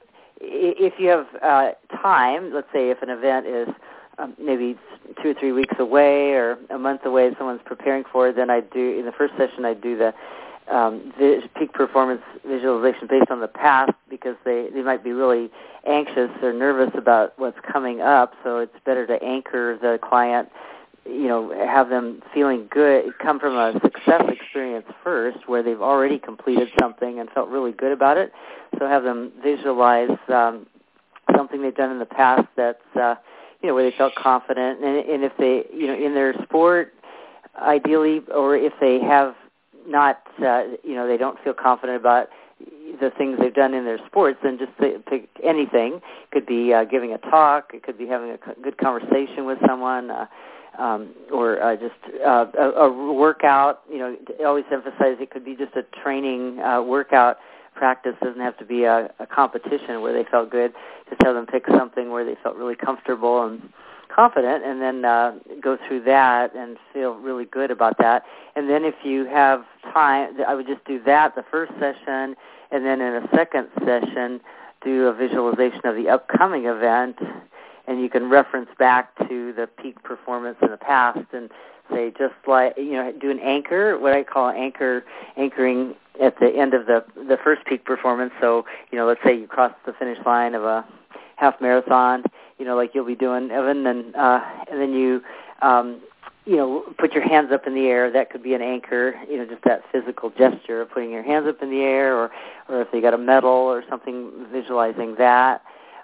if you have uh, time, let's say if an event is um, maybe two or three weeks away or a month away, someone's preparing for it, then I do, in the first session, I do the um, vis- peak performance visualization based on the past, because they, they might be really anxious or nervous about what's coming up, so it's better to anchor the client, you know, have them feeling good, come from a success experience first where they've already completed something and felt really good about it, so have them visualize um, something they've done in the past that's, uh, you know, where they felt confident, and, and if they, you know, in their sport, ideally, or if they have not, uh, you know, they don't feel confident about the things they've done in their sports than just to pick anything. It could be uh, giving a talk. It could be having a good conversation with someone, uh, um, or uh, just uh, a, a workout. You know, always emphasize it could be just a training uh, workout practice. It doesn't have to be a, a competition where they felt good. Just have them pick something where they felt really comfortable and confident, and then uh, go through that and feel really good about that. And then if you have time, I would just do that the first session, and then in a second session do a visualization of the upcoming event, and you can reference back to the peak performance in the past and say, just like, you know, do an anchor, what I call anchor, anchoring at the end of the the first peak performance. So, you know, let's say you cross the finish line of a half marathon, you know, like you'll be doing, Evan, and uh, and then you, um, you know, put your hands up in the air. That could be an anchor, you know, just that physical gesture of putting your hands up in the air, or, or if they got a medal or something, visualizing that,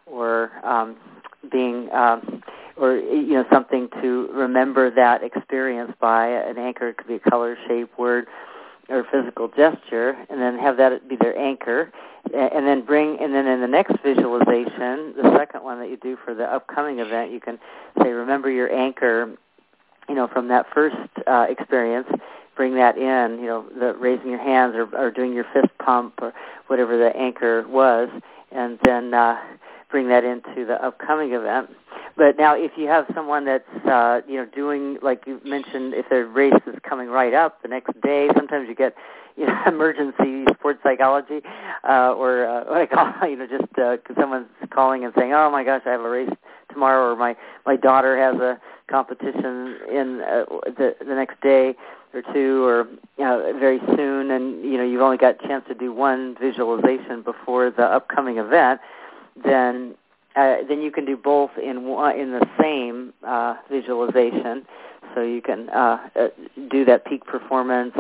or um, being, um, or, you know, something to remember that experience by. An anchor. It could be a color, shape, word, or physical gesture, and then have that be their anchor. And then bring, and then in the next visualization, the second one that you do for the upcoming event, you can say, remember your anchor, you know, from that first uh, experience. Bring that in, you know, the raising your hands or, or doing your fist pump or whatever the anchor was, and then uh, bring that into the upcoming event. But now, if you have someone that's, uh, you know, doing, like you mentioned, if their race is coming right up the next day, sometimes you get, you know, emergency sports psychology, uh, or uh, what I call, you know, just uh, someone's calling and saying, oh my gosh, I have a race tomorrow, or my, my daughter has a competition in uh, the, the next day or two, or, you know, very soon, and, you know, you've only got a chance to do one visualization before the upcoming event, then Uh, then you can do both in one, in the same uh, visualization. So you can uh, uh, do that peak performance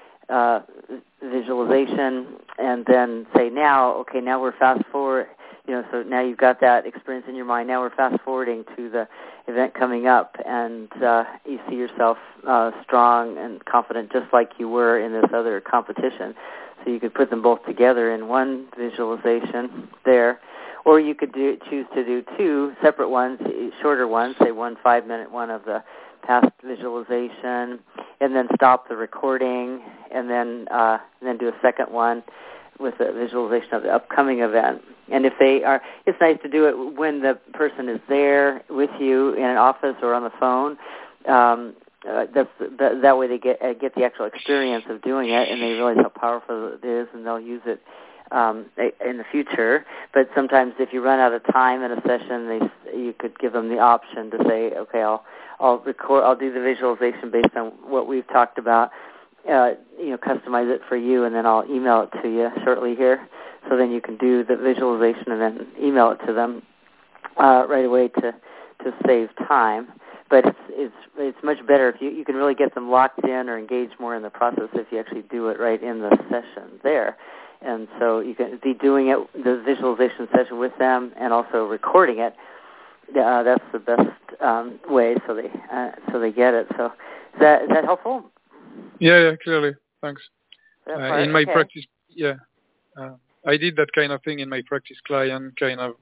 uh, visualization, and then say, now, okay, now we're fast forward. You know, so now you've got that experience in your mind. Now we're fast forwarding to the event coming up, and uh, you see yourself uh, strong and confident, just like you were in this other competition. So you could put them both together in one visualization there. Or you could do, choose to do two separate ones, shorter ones, say one five-minute one of the past visualization, and then stop the recording, and then uh, and then do a second one with a visualization of the upcoming event. And if they are, it's nice to do it when the person is there with you in an office or on the phone. Um, uh, that's that, that way they get uh, get the actual experience of doing it, and they realize how powerful it is, and they'll use it Um, in the future. But sometimes if you run out of time in a session, they, you could give them the option to say, okay, I'll I'll record, I'll do the visualization based on what we've talked about, uh, you know, customize it for you, and then I'll email it to you shortly here. So then you can do the visualization and then email it to them uh, right away to to save time. But it's it's it's much better if you you can really get them locked in or engaged more in the process if you actually do it right in the session there. And so you can be doing it, the visualization session with them, and also recording it. Uh, that's the best um, way, so they uh, so they get it. So is that is that helpful?
Yeah, yeah, clearly. Thanks.
Uh,
in my
okay.
practice, yeah, uh, I did that kind of thing in my practice client, kind of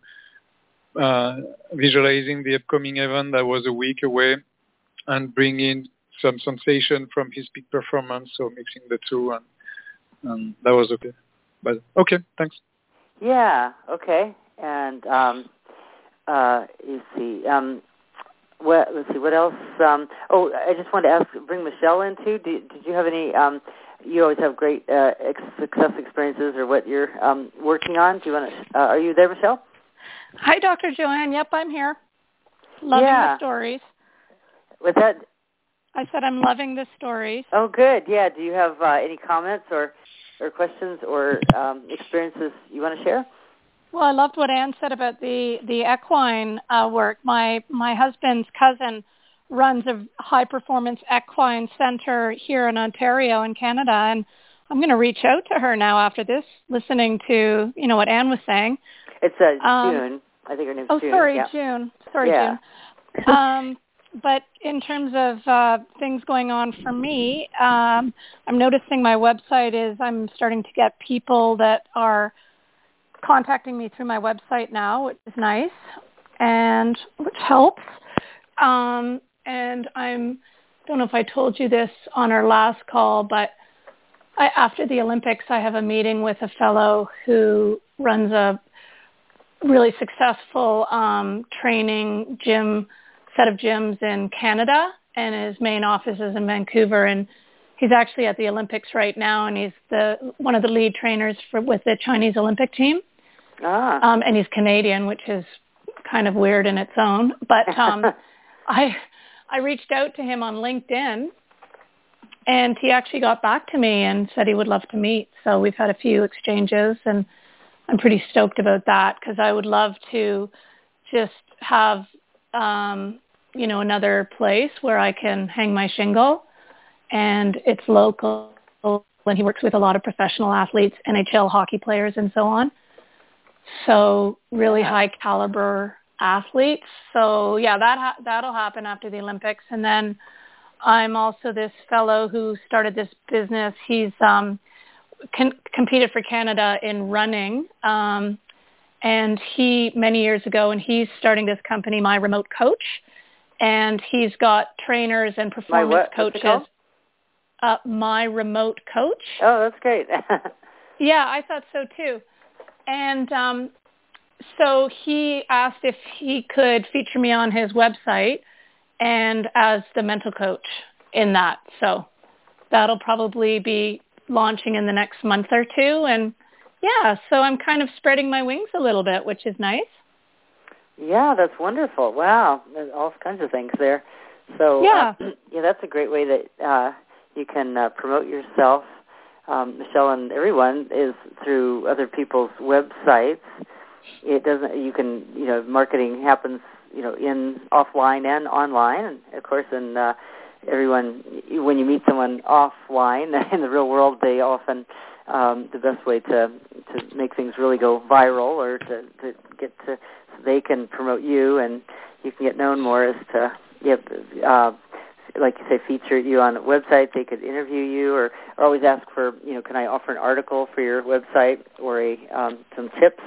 uh, visualizing the upcoming event that was a week away, and bringing some sensation from his peak performance. So mixing the two, and, and that was okay. But okay, thanks.
Yeah, okay. And um, uh, you see, um, what, let's see, what else? Um, oh, I just wanted to ask, bring Michelle in too. Did, did you have any? Um, you always have great uh, ex- success experiences, or what you're um, working on. Do you want to? Uh, are you there, Michelle?
Hi, Doctor Joanne. Yep, I'm here. Loving
yeah.
the stories.
Was that?
I said I'm loving the stories.
Oh, good. Yeah. Do you have uh, any comments or? or questions or um, experiences you want to share?
Well, I loved what Anne said about the, the equine uh, work. My my husband's cousin runs a high-performance equine center here in Ontario in Canada, and I'm going to reach out to her now after this, listening to, you know, what Anne was saying.
It's uh,
um,
June. I think her name's
oh,
June.
Oh, sorry,
yeah.
June. Sorry,
yeah.
June. Um, but in terms of uh, things going on for me, um, I'm noticing my website is I'm starting to get people that are contacting me through my website now, which is nice, and which helps. Um, and I'm don't know if I told you this on our last call, but I, after the Olympics, I have a meeting with a fellow who runs a really successful um, training gym set of gyms in Canada, and his main office is in Vancouver. And he's actually at the Olympics right now, and he's the one of the lead trainers for with the Chinese Olympic team.
Ah.
Um, and he's Canadian, which is kind of weird in its own. But um, I I reached out to him on LinkedIn, and he actually got back to me and said he would love to meet. So we've had a few exchanges, and I'm pretty stoked about that because I would love to just have, um, you know, another place where I can hang my shingle, and it's local. And he works with a lot of professional athletes, N H L hockey players, and so on. So really
yeah.
high caliber athletes. So yeah, that ha- that'll happen after the Olympics. And then I'm also this fellow who started this business. He's um, con- competed for Canada in running, um, and he many years ago, and he's starting this company, My Remote Coach, and he's got trainers and performance
My what?
coaches. Uh, My Remote Coach.
Oh, that's great.
Yeah, I thought so too. And um, so he asked if he could feature me on his website and as the mental coach in that. So that'll probably be launching in the next month or two. And yeah, so I'm kind of spreading my wings a little bit, which is nice.
Yeah, that's wonderful. Wow, there's all kinds of things there. So
yeah,
uh, yeah, that's a great way that uh, you can uh, promote yourself, um, Michelle, and everyone is through other people's websites. It doesn't. You can, you know, marketing happens, you know, in offline and online, and of course, in uh, everyone when you meet someone offline in the real world, they often um, the best way to to make things really go viral or to, to get to so they can promote you and you can get known more is to yep. Uh, like you say, feature you on a website. They could interview you, or, or always ask for, you know, can I offer an article for your website or a um, some tips,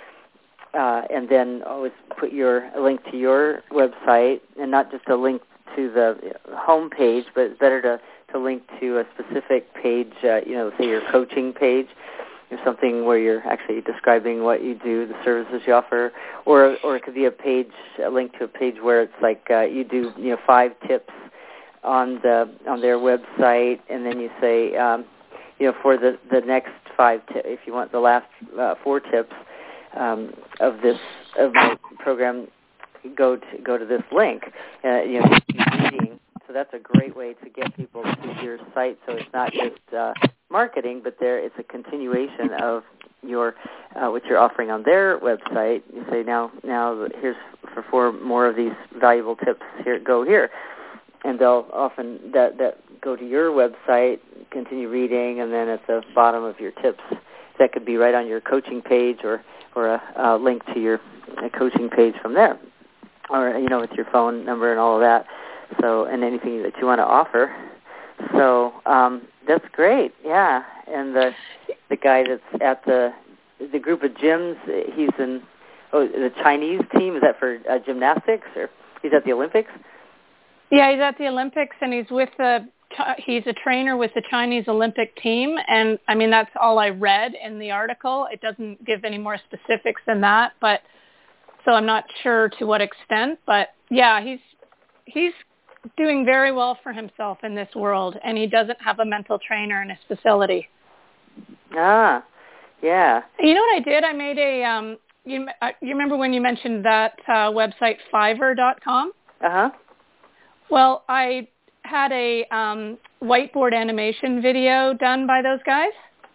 uh, and then always put your a link to your website, and not just a link to the home page, but it's better to, to link to a specific page, uh, you know, say your coaching page, or something where you're actually describing what you do, the services you offer, or or it could be a page, a link to a page where it's like uh, you do, you know, five tips on the on their website, and then you say, um, you know, for the, the next five, t- if you want the last uh, four tips um, of this of my program, go to go to this link. Uh, you know, keep reading. So that's a great way to get people to your site. So it's not just uh, marketing, but there it's a continuation of your uh, what you're offering on their website. You say now now here's for four more of these valuable tips. Here, go here. And they'll often that, that go to your website, continue reading, and then at the bottom of your tips, that could be right on your coaching page or, or a, a link to your a coaching page from there, or, you know, with your phone number and all of that. So, and anything that you want to offer. So um, that's great, yeah. And the the guy that's at the the group of gyms, he's in oh the Chinese team. Is that for uh, gymnastics, or he's at the Olympics?
Yeah, he's at the Olympics, and he's with the. He's a trainer with the Chinese Olympic team, and I mean that's all I read in the article. It doesn't give any more specifics than that, but so I'm not sure to what extent. But yeah, he's he's doing very well for himself in this world, and he doesn't have a mental trainer in his facility.
Ah, yeah.
You know what I did? I made a. Um, you uh, you remember when you mentioned that uh, website Fiverr dot com?
Uh huh.
Well, I had a um, whiteboard animation video done by those guys.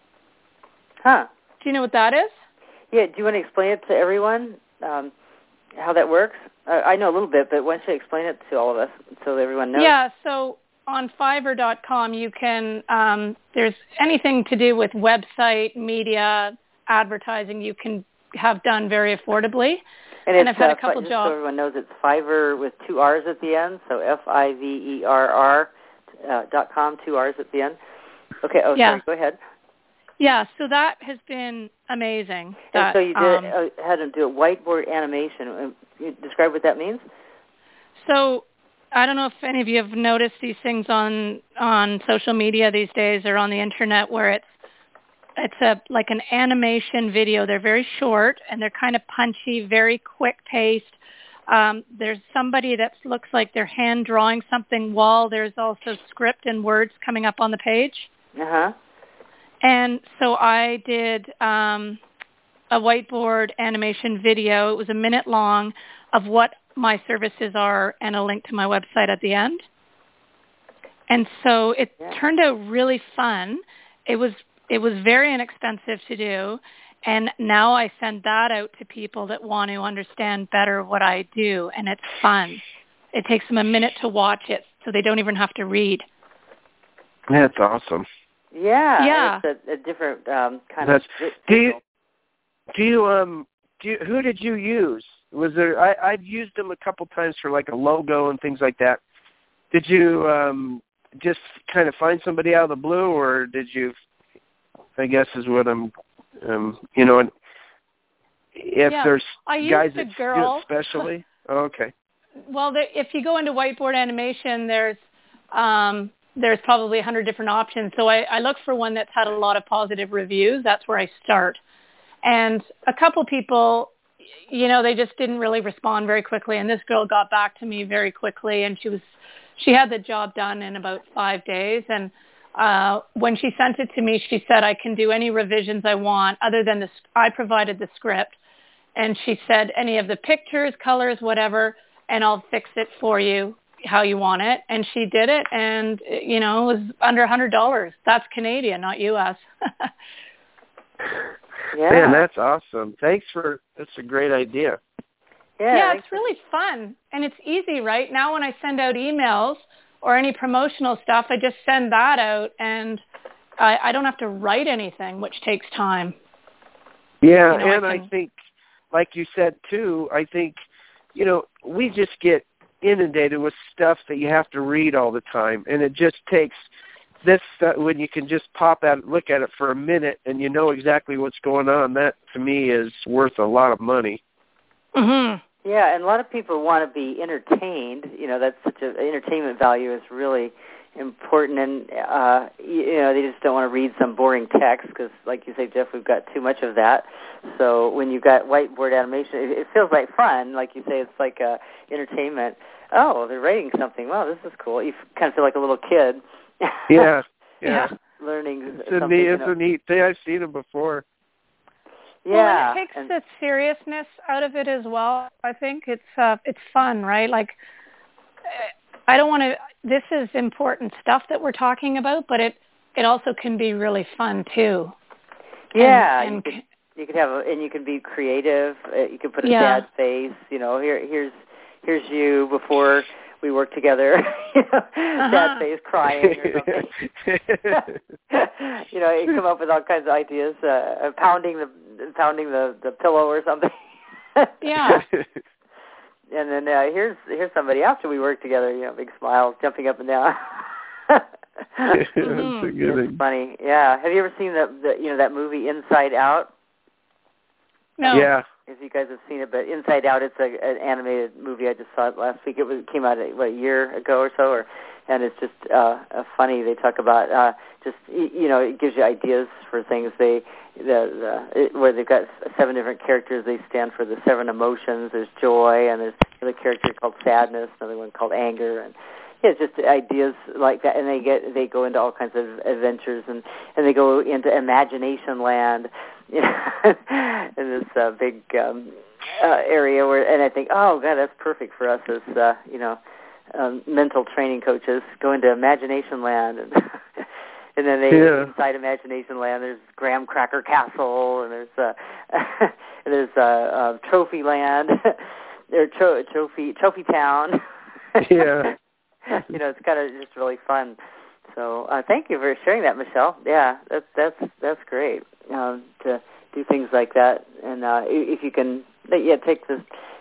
Huh.
Do you know what that is?
Yeah, do you want to explain it to everyone, um, how that works? Uh, I know a little bit, but why don't you explain it to all of us so everyone knows?
Yeah, so on Fiverr dot com you can, um, there's anything to do with website, media, advertising you can have done very affordably.
And,
and
it's,
I've had
uh,
a couple
just
jobs.
So everyone knows it's Fiverr with two R's at the end, so F I V E R R uh, dot com, two R's at the end. Okay, oh,
yeah.
sorry, go ahead.
Yeah, so that has been amazing. That,
and so you did
um,
uh, had to do a whiteboard animation. Uh, you describe what that means?
So I don't know if any of you have noticed these things on on social media these days or on the internet where it's it's a like an animation video. They're very short and they're kind of punchy, very quick paced. Um, there's somebody that looks like they're hand drawing something while there's also script and words coming up on the page.
Uh-huh.
And so I did um, a whiteboard animation video. It was a minute long of what my services are and a link to my website at the end. And so it
yeah.
turned out really fun. It was it was very inexpensive to do. And now I send that out to people that want to understand better what I do, and it's fun. It takes them a minute to watch it, so they don't even have to read.
That's awesome.
Yeah,
yeah.
It's a, a different um, kind
That's,
of.
Do you, do you um do you, who did you use? Was there? I, I've used them a couple times for like a logo and things like that. Did you um just kind of find somebody out of the blue, or did you? I guess is what I'm. Um, you know, if
yeah.
there's
I
guys
used a
that
girl.
do it specially. Oh, okay.
Well, there, if you go into whiteboard animation, there's um, there's probably a hundred different options. So I, I look for one that's had a lot of positive reviews. That's where I start. And a couple people, you know, they just didn't really respond very quickly. And this girl got back to me very quickly, and she was she had the job done in about five days. And Uh, when she sent it to me, she said, I can do any revisions I want other than the, I provided the script. And she said, any of the pictures, colors, whatever, and I'll fix it for you how you want it. And she did it, and, you know, it was under one hundred dollars. That's Canadian, not U S
yeah.
Man, that's awesome. Thanks for, that's a great idea.
Yeah,
yeah it's really fun. And it's easy, right? Now when I send out emails, or any promotional stuff, I just send that out, and I, I don't have to write anything, which takes time.
Yeah,
you know,
and
I,
I
can...
think, like you said, too, I think, you know, we just get inundated with stuff that you have to read all the time, and it just takes this stuff when you can just pop out and look at it for a minute, and you know exactly what's going on. That, to me, is worth a lot of money.
Mm-hmm.
Yeah, and a lot of people want to be entertained. You know, that's such a entertainment value is really important, and uh, you, you know, they just don't want to read some boring text because, like you say, Jeff, we've got too much of that. So when you've got whiteboard animation, it, it feels like fun. Like you say, it's like uh, entertainment. Oh, they're writing something. Wow, this is cool. You kind of feel like a little kid.
Yeah, yeah.
Learning
it's
something.
A neat,
you
it's
know.
a neat thing. I've seen them before.
Yeah,
well, it takes
and,
the seriousness out of it as well. I think it's uh, it's fun, right? Like, I don't want to. This is important stuff that we're talking about, but it it also can be really fun too.
Yeah,
and, and
you could you could have a, and you can be creative. Uh, you could put a
yeah.
sad face. You know, here here's here's you before we work together. You know,
uh-huh.
sad face, crying or something. You know, you come up with all kinds of ideas. Uh, pounding the pounding the, the pillow or something.
Yeah.
And then uh, here's here's somebody after we work together. You know, big smile, jumping up and down.
That's a
Mm-hmm.
good
It's funny. Yeah. Have you ever seen the, the you know that movie Inside Out?
No.
Yeah.
If you guys have seen it, but Inside Out, it's a, an animated movie. I just saw it last week. It was it came out a, what, a year ago or so, or and it's just uh, uh, funny. They talk about uh, just you know it gives you ideas for things. They the, the it, where they've got seven different characters. They stand for the seven emotions. There's joy, and there's another character called sadness, another one called anger, and yeah, it's just ideas like that. And they get they go into all kinds of adventures, and and they go into imagination land. You know, in this uh, big um, uh, area where, and I think, oh God, that's perfect for us as uh, you know, um, mental training coaches. Go into imagination land, and and then they
yeah.
inside imagination land. There's Graham Cracker Castle, and there's uh, and there's uh, uh, Trophy Land, there's tro- Trophy Trophy Town.
Yeah,
you know, it's kind of just really fun. So uh, thank you for sharing that, Michelle. Yeah, that's that's that's great um, to do things like that. And uh, if you can, yeah, take this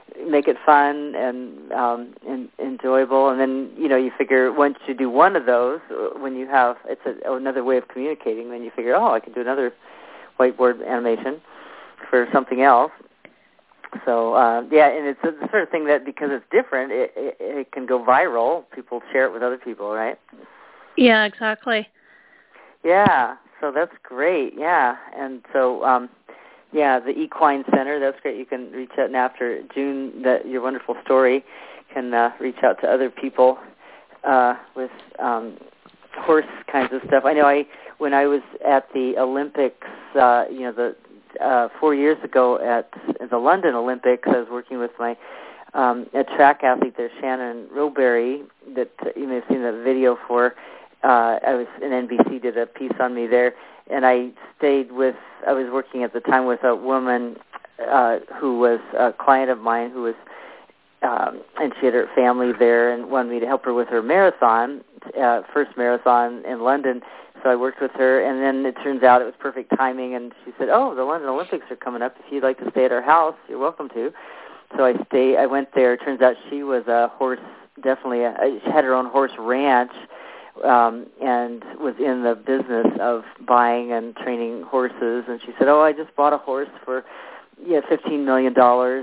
make it fun and, um, and enjoyable. And then, you know, you figure once you do one of those, when you have, it's a, another way of communicating, then you figure, oh, I can do another whiteboard animation for something else. So, uh, yeah, and it's the sort of thing that because it's different, it, it, it can go viral. People share it with other people, right?
Yeah, exactly.
Yeah, so that's great, yeah. And so, um, yeah, the Equine Center, that's great. You can reach out, and after June, that your wonderful story can uh, reach out to other people uh, with um, horse kinds of stuff. I know I when I was at the Olympics, uh, you know, the uh, four years ago at the London Olympics, I was working with my um, a track athlete there, Shannon Roberry, that uh, you may have seen the video for. Uh, I was in N B C did a piece on me there, and I stayed with. I was working at the time with a woman uh, who was a client of mine who was, um, and she had her family there and wanted me to help her with her marathon, uh, first marathon in London. So I worked with her, and then it turns out it was perfect timing. And she said, "Oh, the London Olympics are coming up. If you'd like to stay at our house, you're welcome to." So I stay. I went there. It turns out she was a horse, definitely. A, she had her own horse ranch. Um, and was in the business of buying and training horses. And she said, "Oh, I just bought a horse for yeah fifteen million dollars."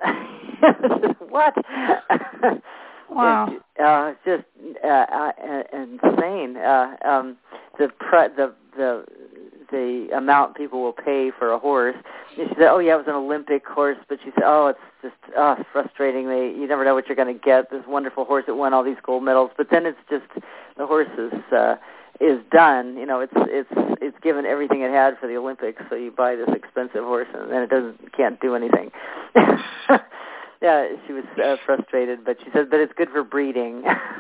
What?
Wow!
And, uh, just uh, uh, insane. Uh, um, the pre- the the the amount people will pay for a horse. And she said, "Oh yeah, it was an Olympic horse," but she said, "Oh, it's just oh, frustrating. They you never know what you're going to get. This wonderful horse that won all these gold medals, but then it's just the horse is uh, is done. You know, it's it's it's given everything it had for the Olympics. So you buy this expensive horse, and then it doesn't can't do anything." Yeah, she was uh, frustrated, but she said, "But it's good for breeding."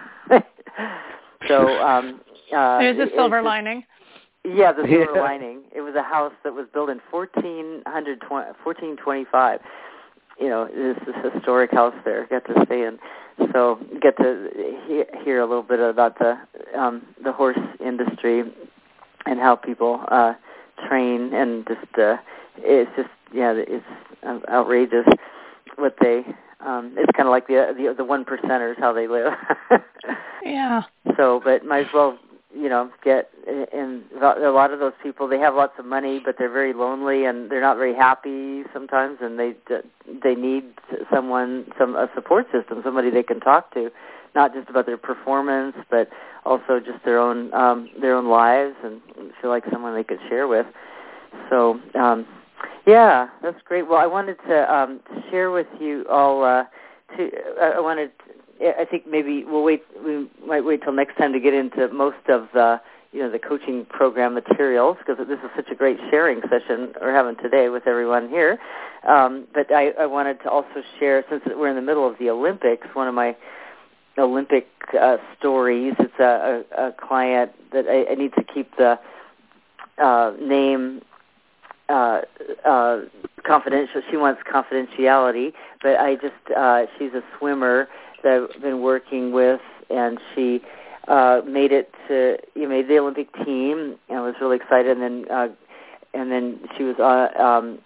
So um, uh,
there's a
it,
silver
just,
lining.
Yeah, the silver
Yeah.
lining. It was a house that was built in fourteen twenty-five. You know, this is a historic house there. Got to stay in, so get to he- hear a little bit about the um, the horse industry and how people uh, train, and just uh, it's just yeah, it's outrageous what they. Um, it's kind of like the the the one percenters how they live.
Yeah.
So, but might as well. You know, get and a lot of those people. They have lots of money, but they're very lonely and they're not very happy sometimes. And they they need someone, some a support system, somebody they can talk to, not just about their performance, but also just their own um, their own lives, and feel like someone they could share with. So, um, yeah, that's great. Well, I wanted to um, share with you all. Uh, to I wanted. I think maybe we'll wait. We might wait till next time to get into most of the, you know, the coaching program materials, because this is such a great sharing session we're having today with everyone here. Um, but I, I wanted to also share, since we're in the middle of the Olympics, one of my Olympic uh, stories. It's a, a, a client that I, I need to keep the uh, name uh, uh, confidential. She wants confidentiality, but I just uh, she's a swimmer that I've been working with, and she uh, made it to, you made the Olympic team, and I was really excited. And then, uh, and then she was uh, um,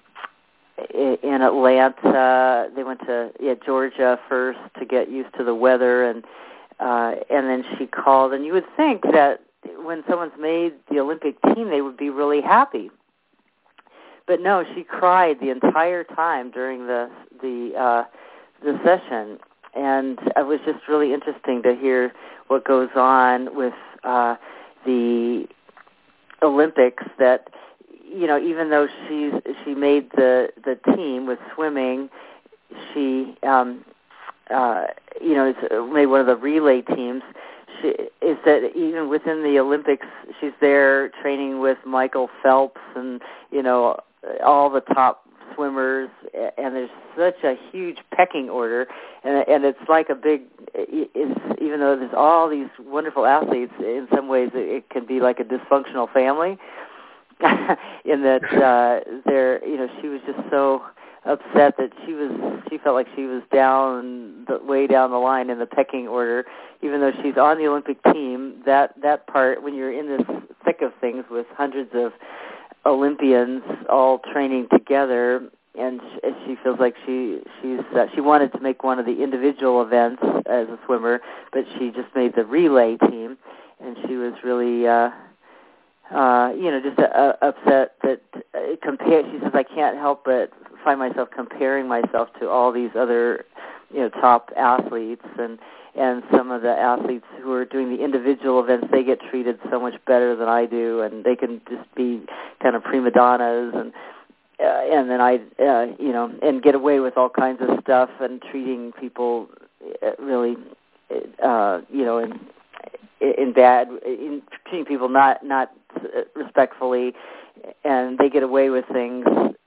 in Atlanta. They went to yeah Georgia first to get used to the weather, and uh, and then she called. And you would think that when someone's made the Olympic team, they would be really happy. But no, she cried the entire time during the the uh, the session. And it was just really interesting to hear what goes on with uh, the Olympics. That, you know, even though she's she made the the team with swimming, she um, uh, you know made one of the relay teams. She, is that even within the Olympics, she's there training with Michael Phelps and, you know, all the top swimmers, and there's such a huge pecking order, and, and it's like a big, it's, even though there's all these wonderful athletes, in some ways it, it can be like a dysfunctional family, in that uh, there, you know, she was just so upset that she was, she felt like she was down, the, way down the line in the pecking order, even though she's on the Olympic team. That that part, when you're in this thick of things with hundreds of Olympians all training together, and she, she feels like she she's uh, she wanted to make one of the individual events as a swimmer, but she just made the relay team, and she was really uh, uh, you know just uh, upset that uh, compare. She says, I can't help but find myself comparing myself to all these other you know top athletes, and and some of the athletes who are doing the individual events, they get treated so much better than I do, and they can just be kind of prima donnas, and uh, and then I, uh, you know, and get away with all kinds of stuff and treating people really, uh, you know, in in bad, in treating people not not respectfully, and they get away with things.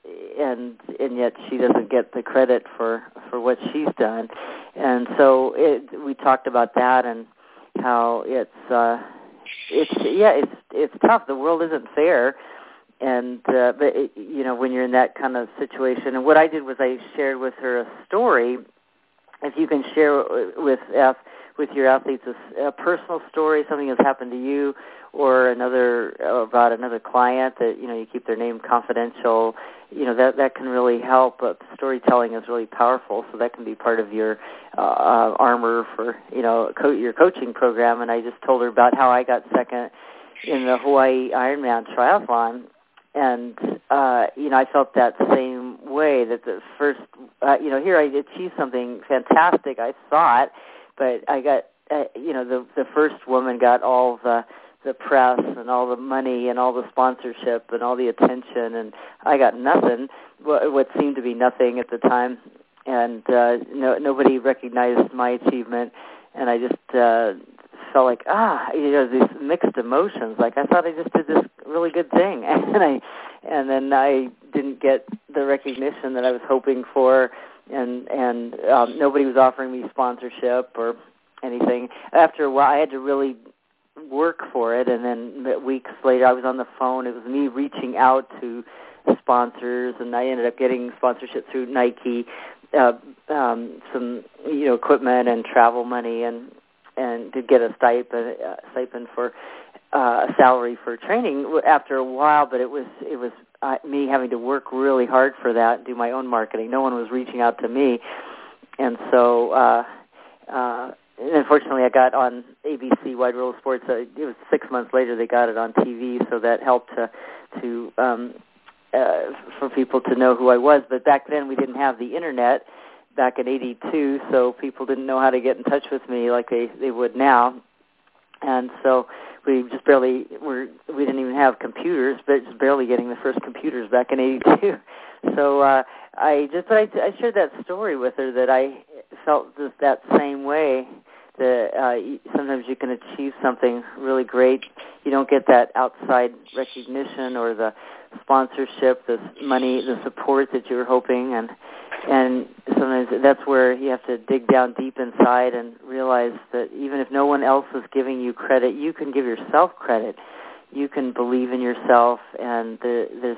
And and yet she doesn't get the credit for, for what she's done, and so it, we talked about that and how it's uh, it's yeah it's it's tough. The world isn't fair, and uh, but it, you know when you're in that kind of situation. And what I did was I shared with her a story. If you can share with F, with your athletes a, a personal story, something that's happened to you, or another about another client that you know you keep their name confidential. You know that that can really help. But storytelling is really powerful, so that can be part of your uh, armor for you know co- your coaching program. And I just told her about how I got second in the Hawaii Ironman triathlon, and uh, you know I felt that same way. That the first, uh, you know, here I achieved something fantastic. I thought, but I got, uh, you know, the the first woman got all the the press and all the money and all the sponsorship and all the attention, and I got nothing, what seemed to be nothing at the time, and uh, no, nobody recognized my achievement, and I just uh, felt like, ah, you know, these mixed emotions, like I thought I just did this really good thing, and I, and then I didn't get the recognition that I was hoping for, and, and um, nobody was offering me sponsorship or anything. After a while, I had to really work for it, and then weeks later I was on the phone. It was me reaching out to sponsors, and I ended up getting sponsorship through Nike, uh, um, some you know equipment and travel money, and and to get a stipend, uh, stipend for uh, a salary for training after a while. But it was it was uh, me having to work really hard for that, do my own marketing. No one was reaching out to me, and so. Uh, uh, And unfortunately, I got on A B C Wide World of Sports. Uh, it was six months later they got it on T V, so that helped to, to um, uh, for people to know who I was. But back then we didn't have the internet back in eighty-two, so people didn't know how to get in touch with me like they, they would now. And so we just barely were. We didn't even have computers, but just barely getting the first computers back in eighty-two. So uh, I just I, I shared that story with her that I felt this, that same way. That uh, sometimes you can achieve something really great. You don't get that outside recognition or the sponsorship, the money, the support that you were hoping, and and sometimes that's where you have to dig down deep inside and realize that even if no one else is giving you credit, you can give yourself credit. You can believe in yourself, and the, this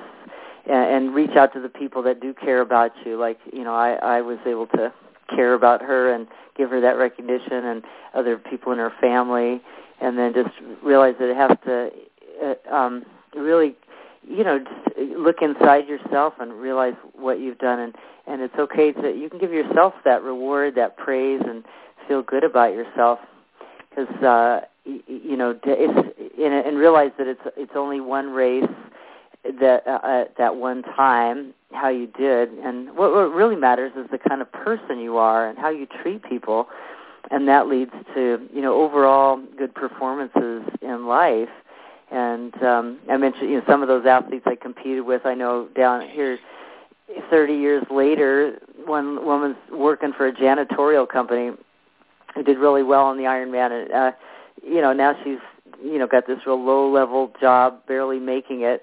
and reach out to the people that do care about you. Like you know, I, I was able to care about her and give her that recognition, and other people in her family, and then just realize that it has to uh, um, really, you know, just look inside yourself and realize what you've done, and, and it's okay to, you can give yourself that reward, that praise, and feel good about yourself, because, uh, you, you know, it's, and, and realize that it's it's only one race, that uh, at that one time, how you did, and what, what really matters is the kind of person you are and how you treat people, and that leads to you know overall good performances in life. And um, I mentioned you know some of those athletes I competed with. I know down here, thirty years later, one woman's working for a janitorial company who did really well on the Ironman, and uh, you know now she's you know got this real low level job, barely making it.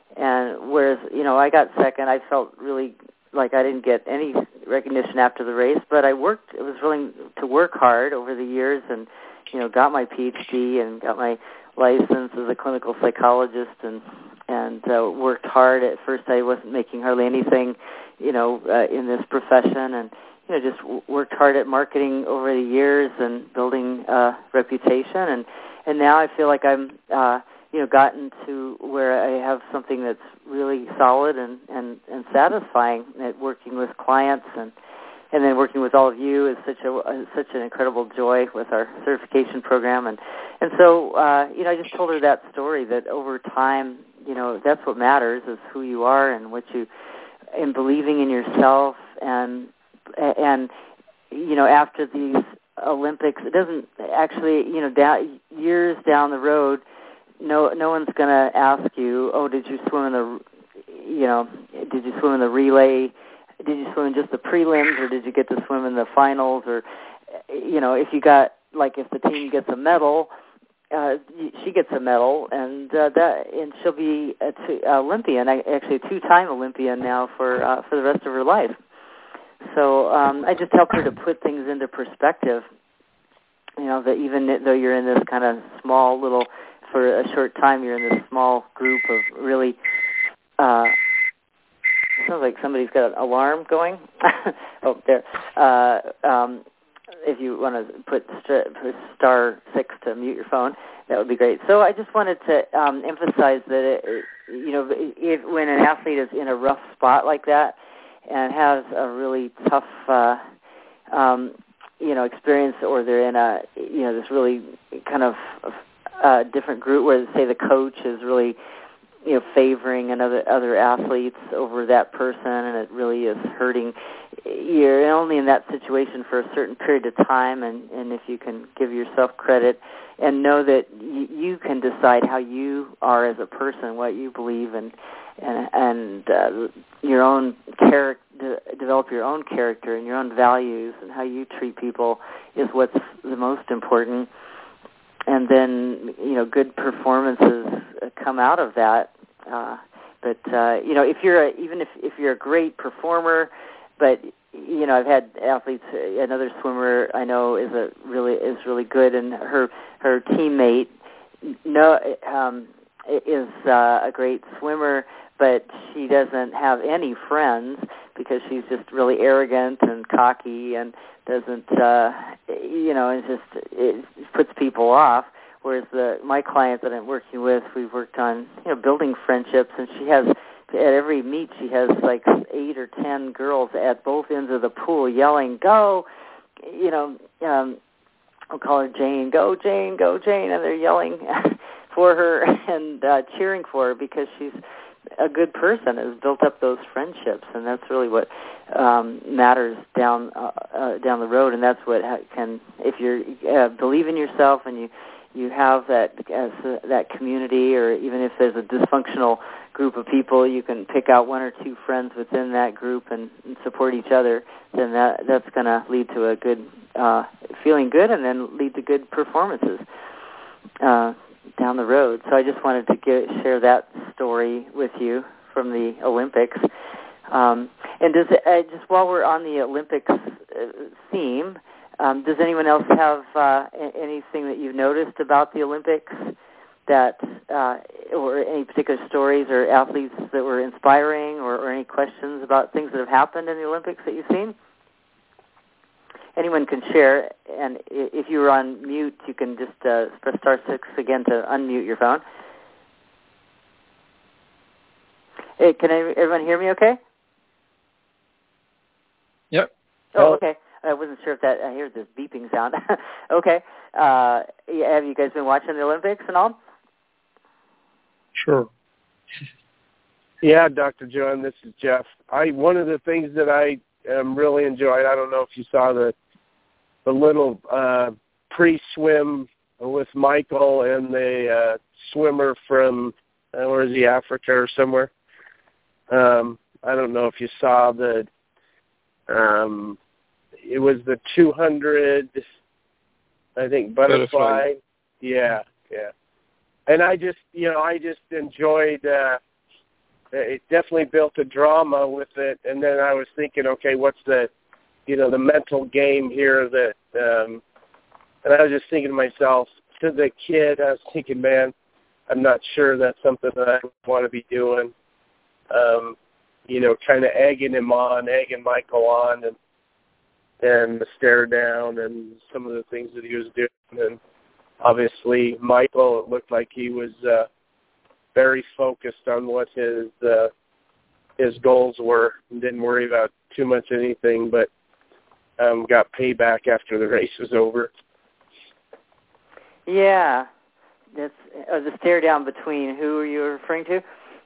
And whereas, you know, I got second, I felt really like I didn't get any recognition after the race, but I worked, I was willing to work hard over the years and, you know, got my P H D and got my license as a clinical psychologist and, and uh, worked hard. At first I wasn't making hardly anything, you know, uh, in this profession, and, you know, just w- worked hard at marketing over the years and building uh, reputation. And, and now I feel like I'm, uh, you know, gotten to where I have something that's really solid and, and, and satisfying at working with clients, and and then working with all of you is such a uh, such an incredible joy with our certification program. And and so uh, you know, I just told her that story, that over time, you know, that's what matters, is who you are and what you, and believing in yourself, and and you know, after these Olympics, it doesn't actually, you know, down, years down the road, no no one's going to ask you, oh, did you swim in the, you know, did you swim in the relay? Did you swim in just the prelims, or did you get to swim in the finals? Or, you know, if you got, like, if the team gets a medal, uh, she gets a medal, and uh, that, and she'll be a t- Olympian, actually a two-time Olympian now for uh, for the rest of her life. So um, I just help her to put things into perspective. You know, that even though you're in this kind of small little, for a short time, you're in this small group of really. Uh, Sounds like somebody's got an alarm going. Oh, there. Uh, um, if you want to put st- star six to mute your phone, that would be great. So I just wanted to um, emphasize that, it, you know, if, when an athlete is in a rough spot like that and has a really tough, uh, um, you know, experience, or they're in a, you know, this really kind of uh, different group where, say, the coach is really, you know, favoring another other athletes over that person, and it really is hurting. You're only in that situation for a certain period of time, and, and if you can give yourself credit and know that y- you can decide how you are as a person, what you believe, and and, and uh, your own character, develop your own character and your own values, and how you treat people is what's the most important. And then, you know, good performances come out of that. Uh, but uh, you know, if you're a, even if if you're a great performer, but you know, I've had athletes. Another swimmer I know is a really is really good, and her her teammate no um, is uh, a great swimmer, but she doesn't have any friends because she's just really arrogant and cocky, and doesn't, uh, you know, it just it puts people off. Whereas the my client that I'm working with, we've worked on, you know, building friendships, and she has, at every meet, she has like eight or ten girls at both ends of the pool yelling, "Go!" You know, um, I'll call her Jane. "Go, Jane! Go, Jane!" And they're yelling for her and uh, cheering for her because she's a good person, has built up those friendships, and that's really what um, matters down uh, uh, down the road. And that's what can, if you uh, believe in yourself and you you have that as a, that community, or even if there's a dysfunctional group of people, you can pick out one or two friends within that group and, and support each other. Then that that's going to lead to a good uh, feeling good, and then lead to good performances Uh, down the road. So I just wanted to get, share that story with you from the Olympics. Um, and does it, uh, just while we're on the Olympics uh, theme, um, does anyone else have uh, anything that you've noticed about the Olympics, that uh, or any particular stories or athletes that were inspiring, or, or any questions about things that have happened in the Olympics that you've seen? Anyone can share, and if you were on mute, you can just uh, press star six again to unmute your phone. Hey, can everyone hear me okay?
Yep.
Oh, okay. I wasn't sure if that, I hear this beeping sound. Okay. Uh, have you guys been watching the Olympics and all?
Sure.
Yeah, Doctor John, this is Jeff. I One of the things that I um, really enjoyed, I don't know if you saw the the little uh, pre-swim with Michael and the uh, swimmer from, uh, where is he, Africa or somewhere? Um, I don't know if you saw the, um, it was the two hundred, I think, butterfly. butterfly. Yeah, yeah. And I just, you know, I just enjoyed, uh, it definitely built a drama with it. And then I was thinking, okay, what's the, you know, the mental game here that, um, and I was just thinking to myself, to the kid, I was thinking, man, I'm not sure that's something that I want to be doing. Um, you know, kind of egging him on, egging Michael on, and and the stare down and some of the things that he was doing. And obviously, Michael, it looked like he was uh,
very focused on what his uh, his goals were and didn't worry about too much anything, but um, got payback after the race was over.
Yeah. That's uh, the stare down between. Who are you referring to?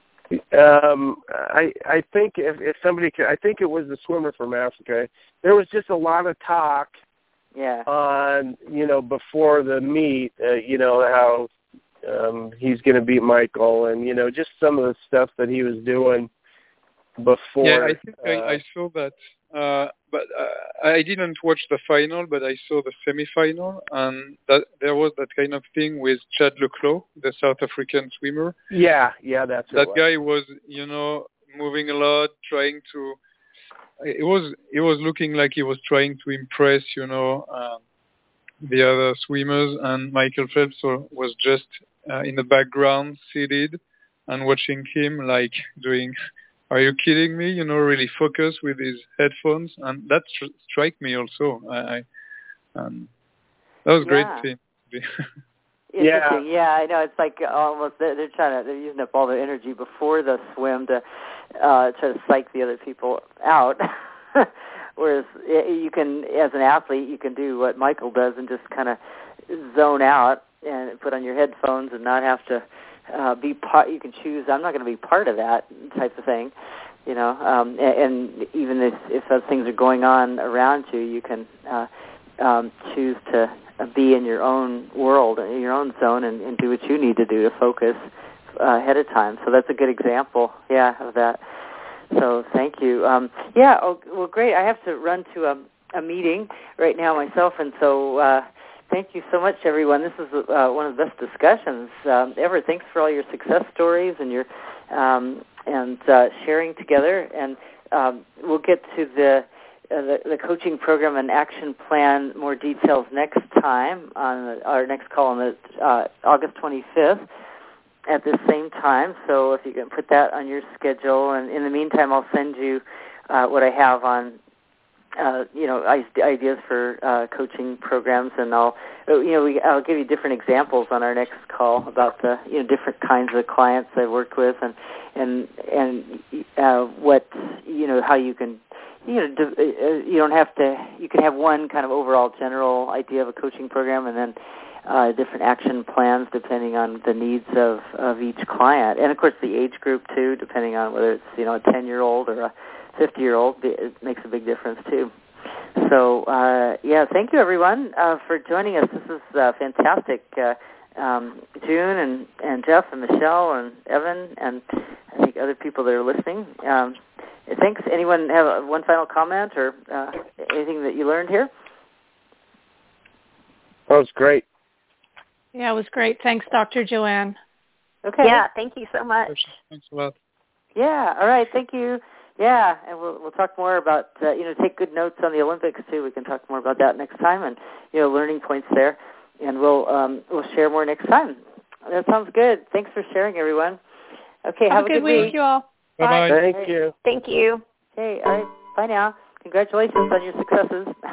Um, I I think if, if somebody could, I think it was the swimmer from Africa. There was just a lot of talk.
Yeah.
On you know before the meet, uh, you know how um, he's going to beat Michael, and you know just some of the stuff that he was doing before.
Yeah, I think
uh,
I, I saw that, uh, but uh, I didn't watch the final, but I saw the semi-final, and that there was that kind of thing with Chad Leclos, the South African swimmer.
Yeah, yeah, that's
that
was.
guy was, you know, moving a lot, trying to. It was it was looking like he was trying to impress, you know, um, the other swimmers, and Michael Phelps was just uh, in the background, seated, and watching him like doing. Are you kidding me? You know, really focus with his headphones, and that stri- struck me also. I, I um, that was great
Yeah.
thing.
Interesting. Yeah. yeah, I know. It's like almost they're, they're trying to they're using up all their energy before the swim to uh, try to psych the other people out. Whereas you can, as an athlete, you can do what Michael does and just kind of zone out and put on your headphones and not have to. Uh, be part. You can choose. I'm not going to be part of that type of thing, you know. Um, and, and even if, if those things are going on around you, you can uh, um, choose to be in your own world, in your own zone, and, and do what you need to do to focus uh, ahead of time. So that's a good example, yeah, of that. So thank you. Um, yeah. Oh, well, great. I have to run to a, a meeting right now myself, and so. Uh, Thank you so much, everyone. This is uh, one of the best discussions um, ever. Thanks for all your success stories and your um, and uh, sharing together. And um, we'll get to the, uh, the the coaching program and action plan more details next time on the, our next call on the uh, August twenty-fifth at the same time. So if you can put that on your schedule, and in the meantime, I'll send you uh, what I have on. Uh, you know, ideas for uh, coaching programs, and I'll, you know, we, I'll give you different examples on our next call about the, you know, different kinds of clients I've worked with, and and and uh, what, you know, how you can, you know, uh, you don't have to, you can have one kind of overall general idea of a coaching program, and then uh, different action plans depending on the needs of, of each client, and of course the age group too, depending on whether it's, you know, a ten-year-old or a fifty-year-old, it makes a big difference too. So, uh, yeah, thank you, everyone, uh, for joining us. This is uh, fantastic. Uh, um, June and, and Jeff and Michelle and Evan and I think other people that are listening. Um, thanks. Anyone have a, one final comment or uh, anything that you learned here?
That was great.
Yeah, it was great. Thanks, Doctor Joanne.
Okay. Yeah, thank you so much.
Thanks a lot.
Yeah, all right, thank you. Yeah, and we'll we'll talk more about, uh, you know, take good notes on the Olympics, too. We can talk more about that next time and, you know, learning points there. And we'll um, we'll share more next time. That sounds good. Thanks for sharing, everyone. Okay, have,
have a good, good week, you all.
Bye-bye.
Thank
Bye.
you.
Thank you.
Okay, all right, bye now. Congratulations on your successes.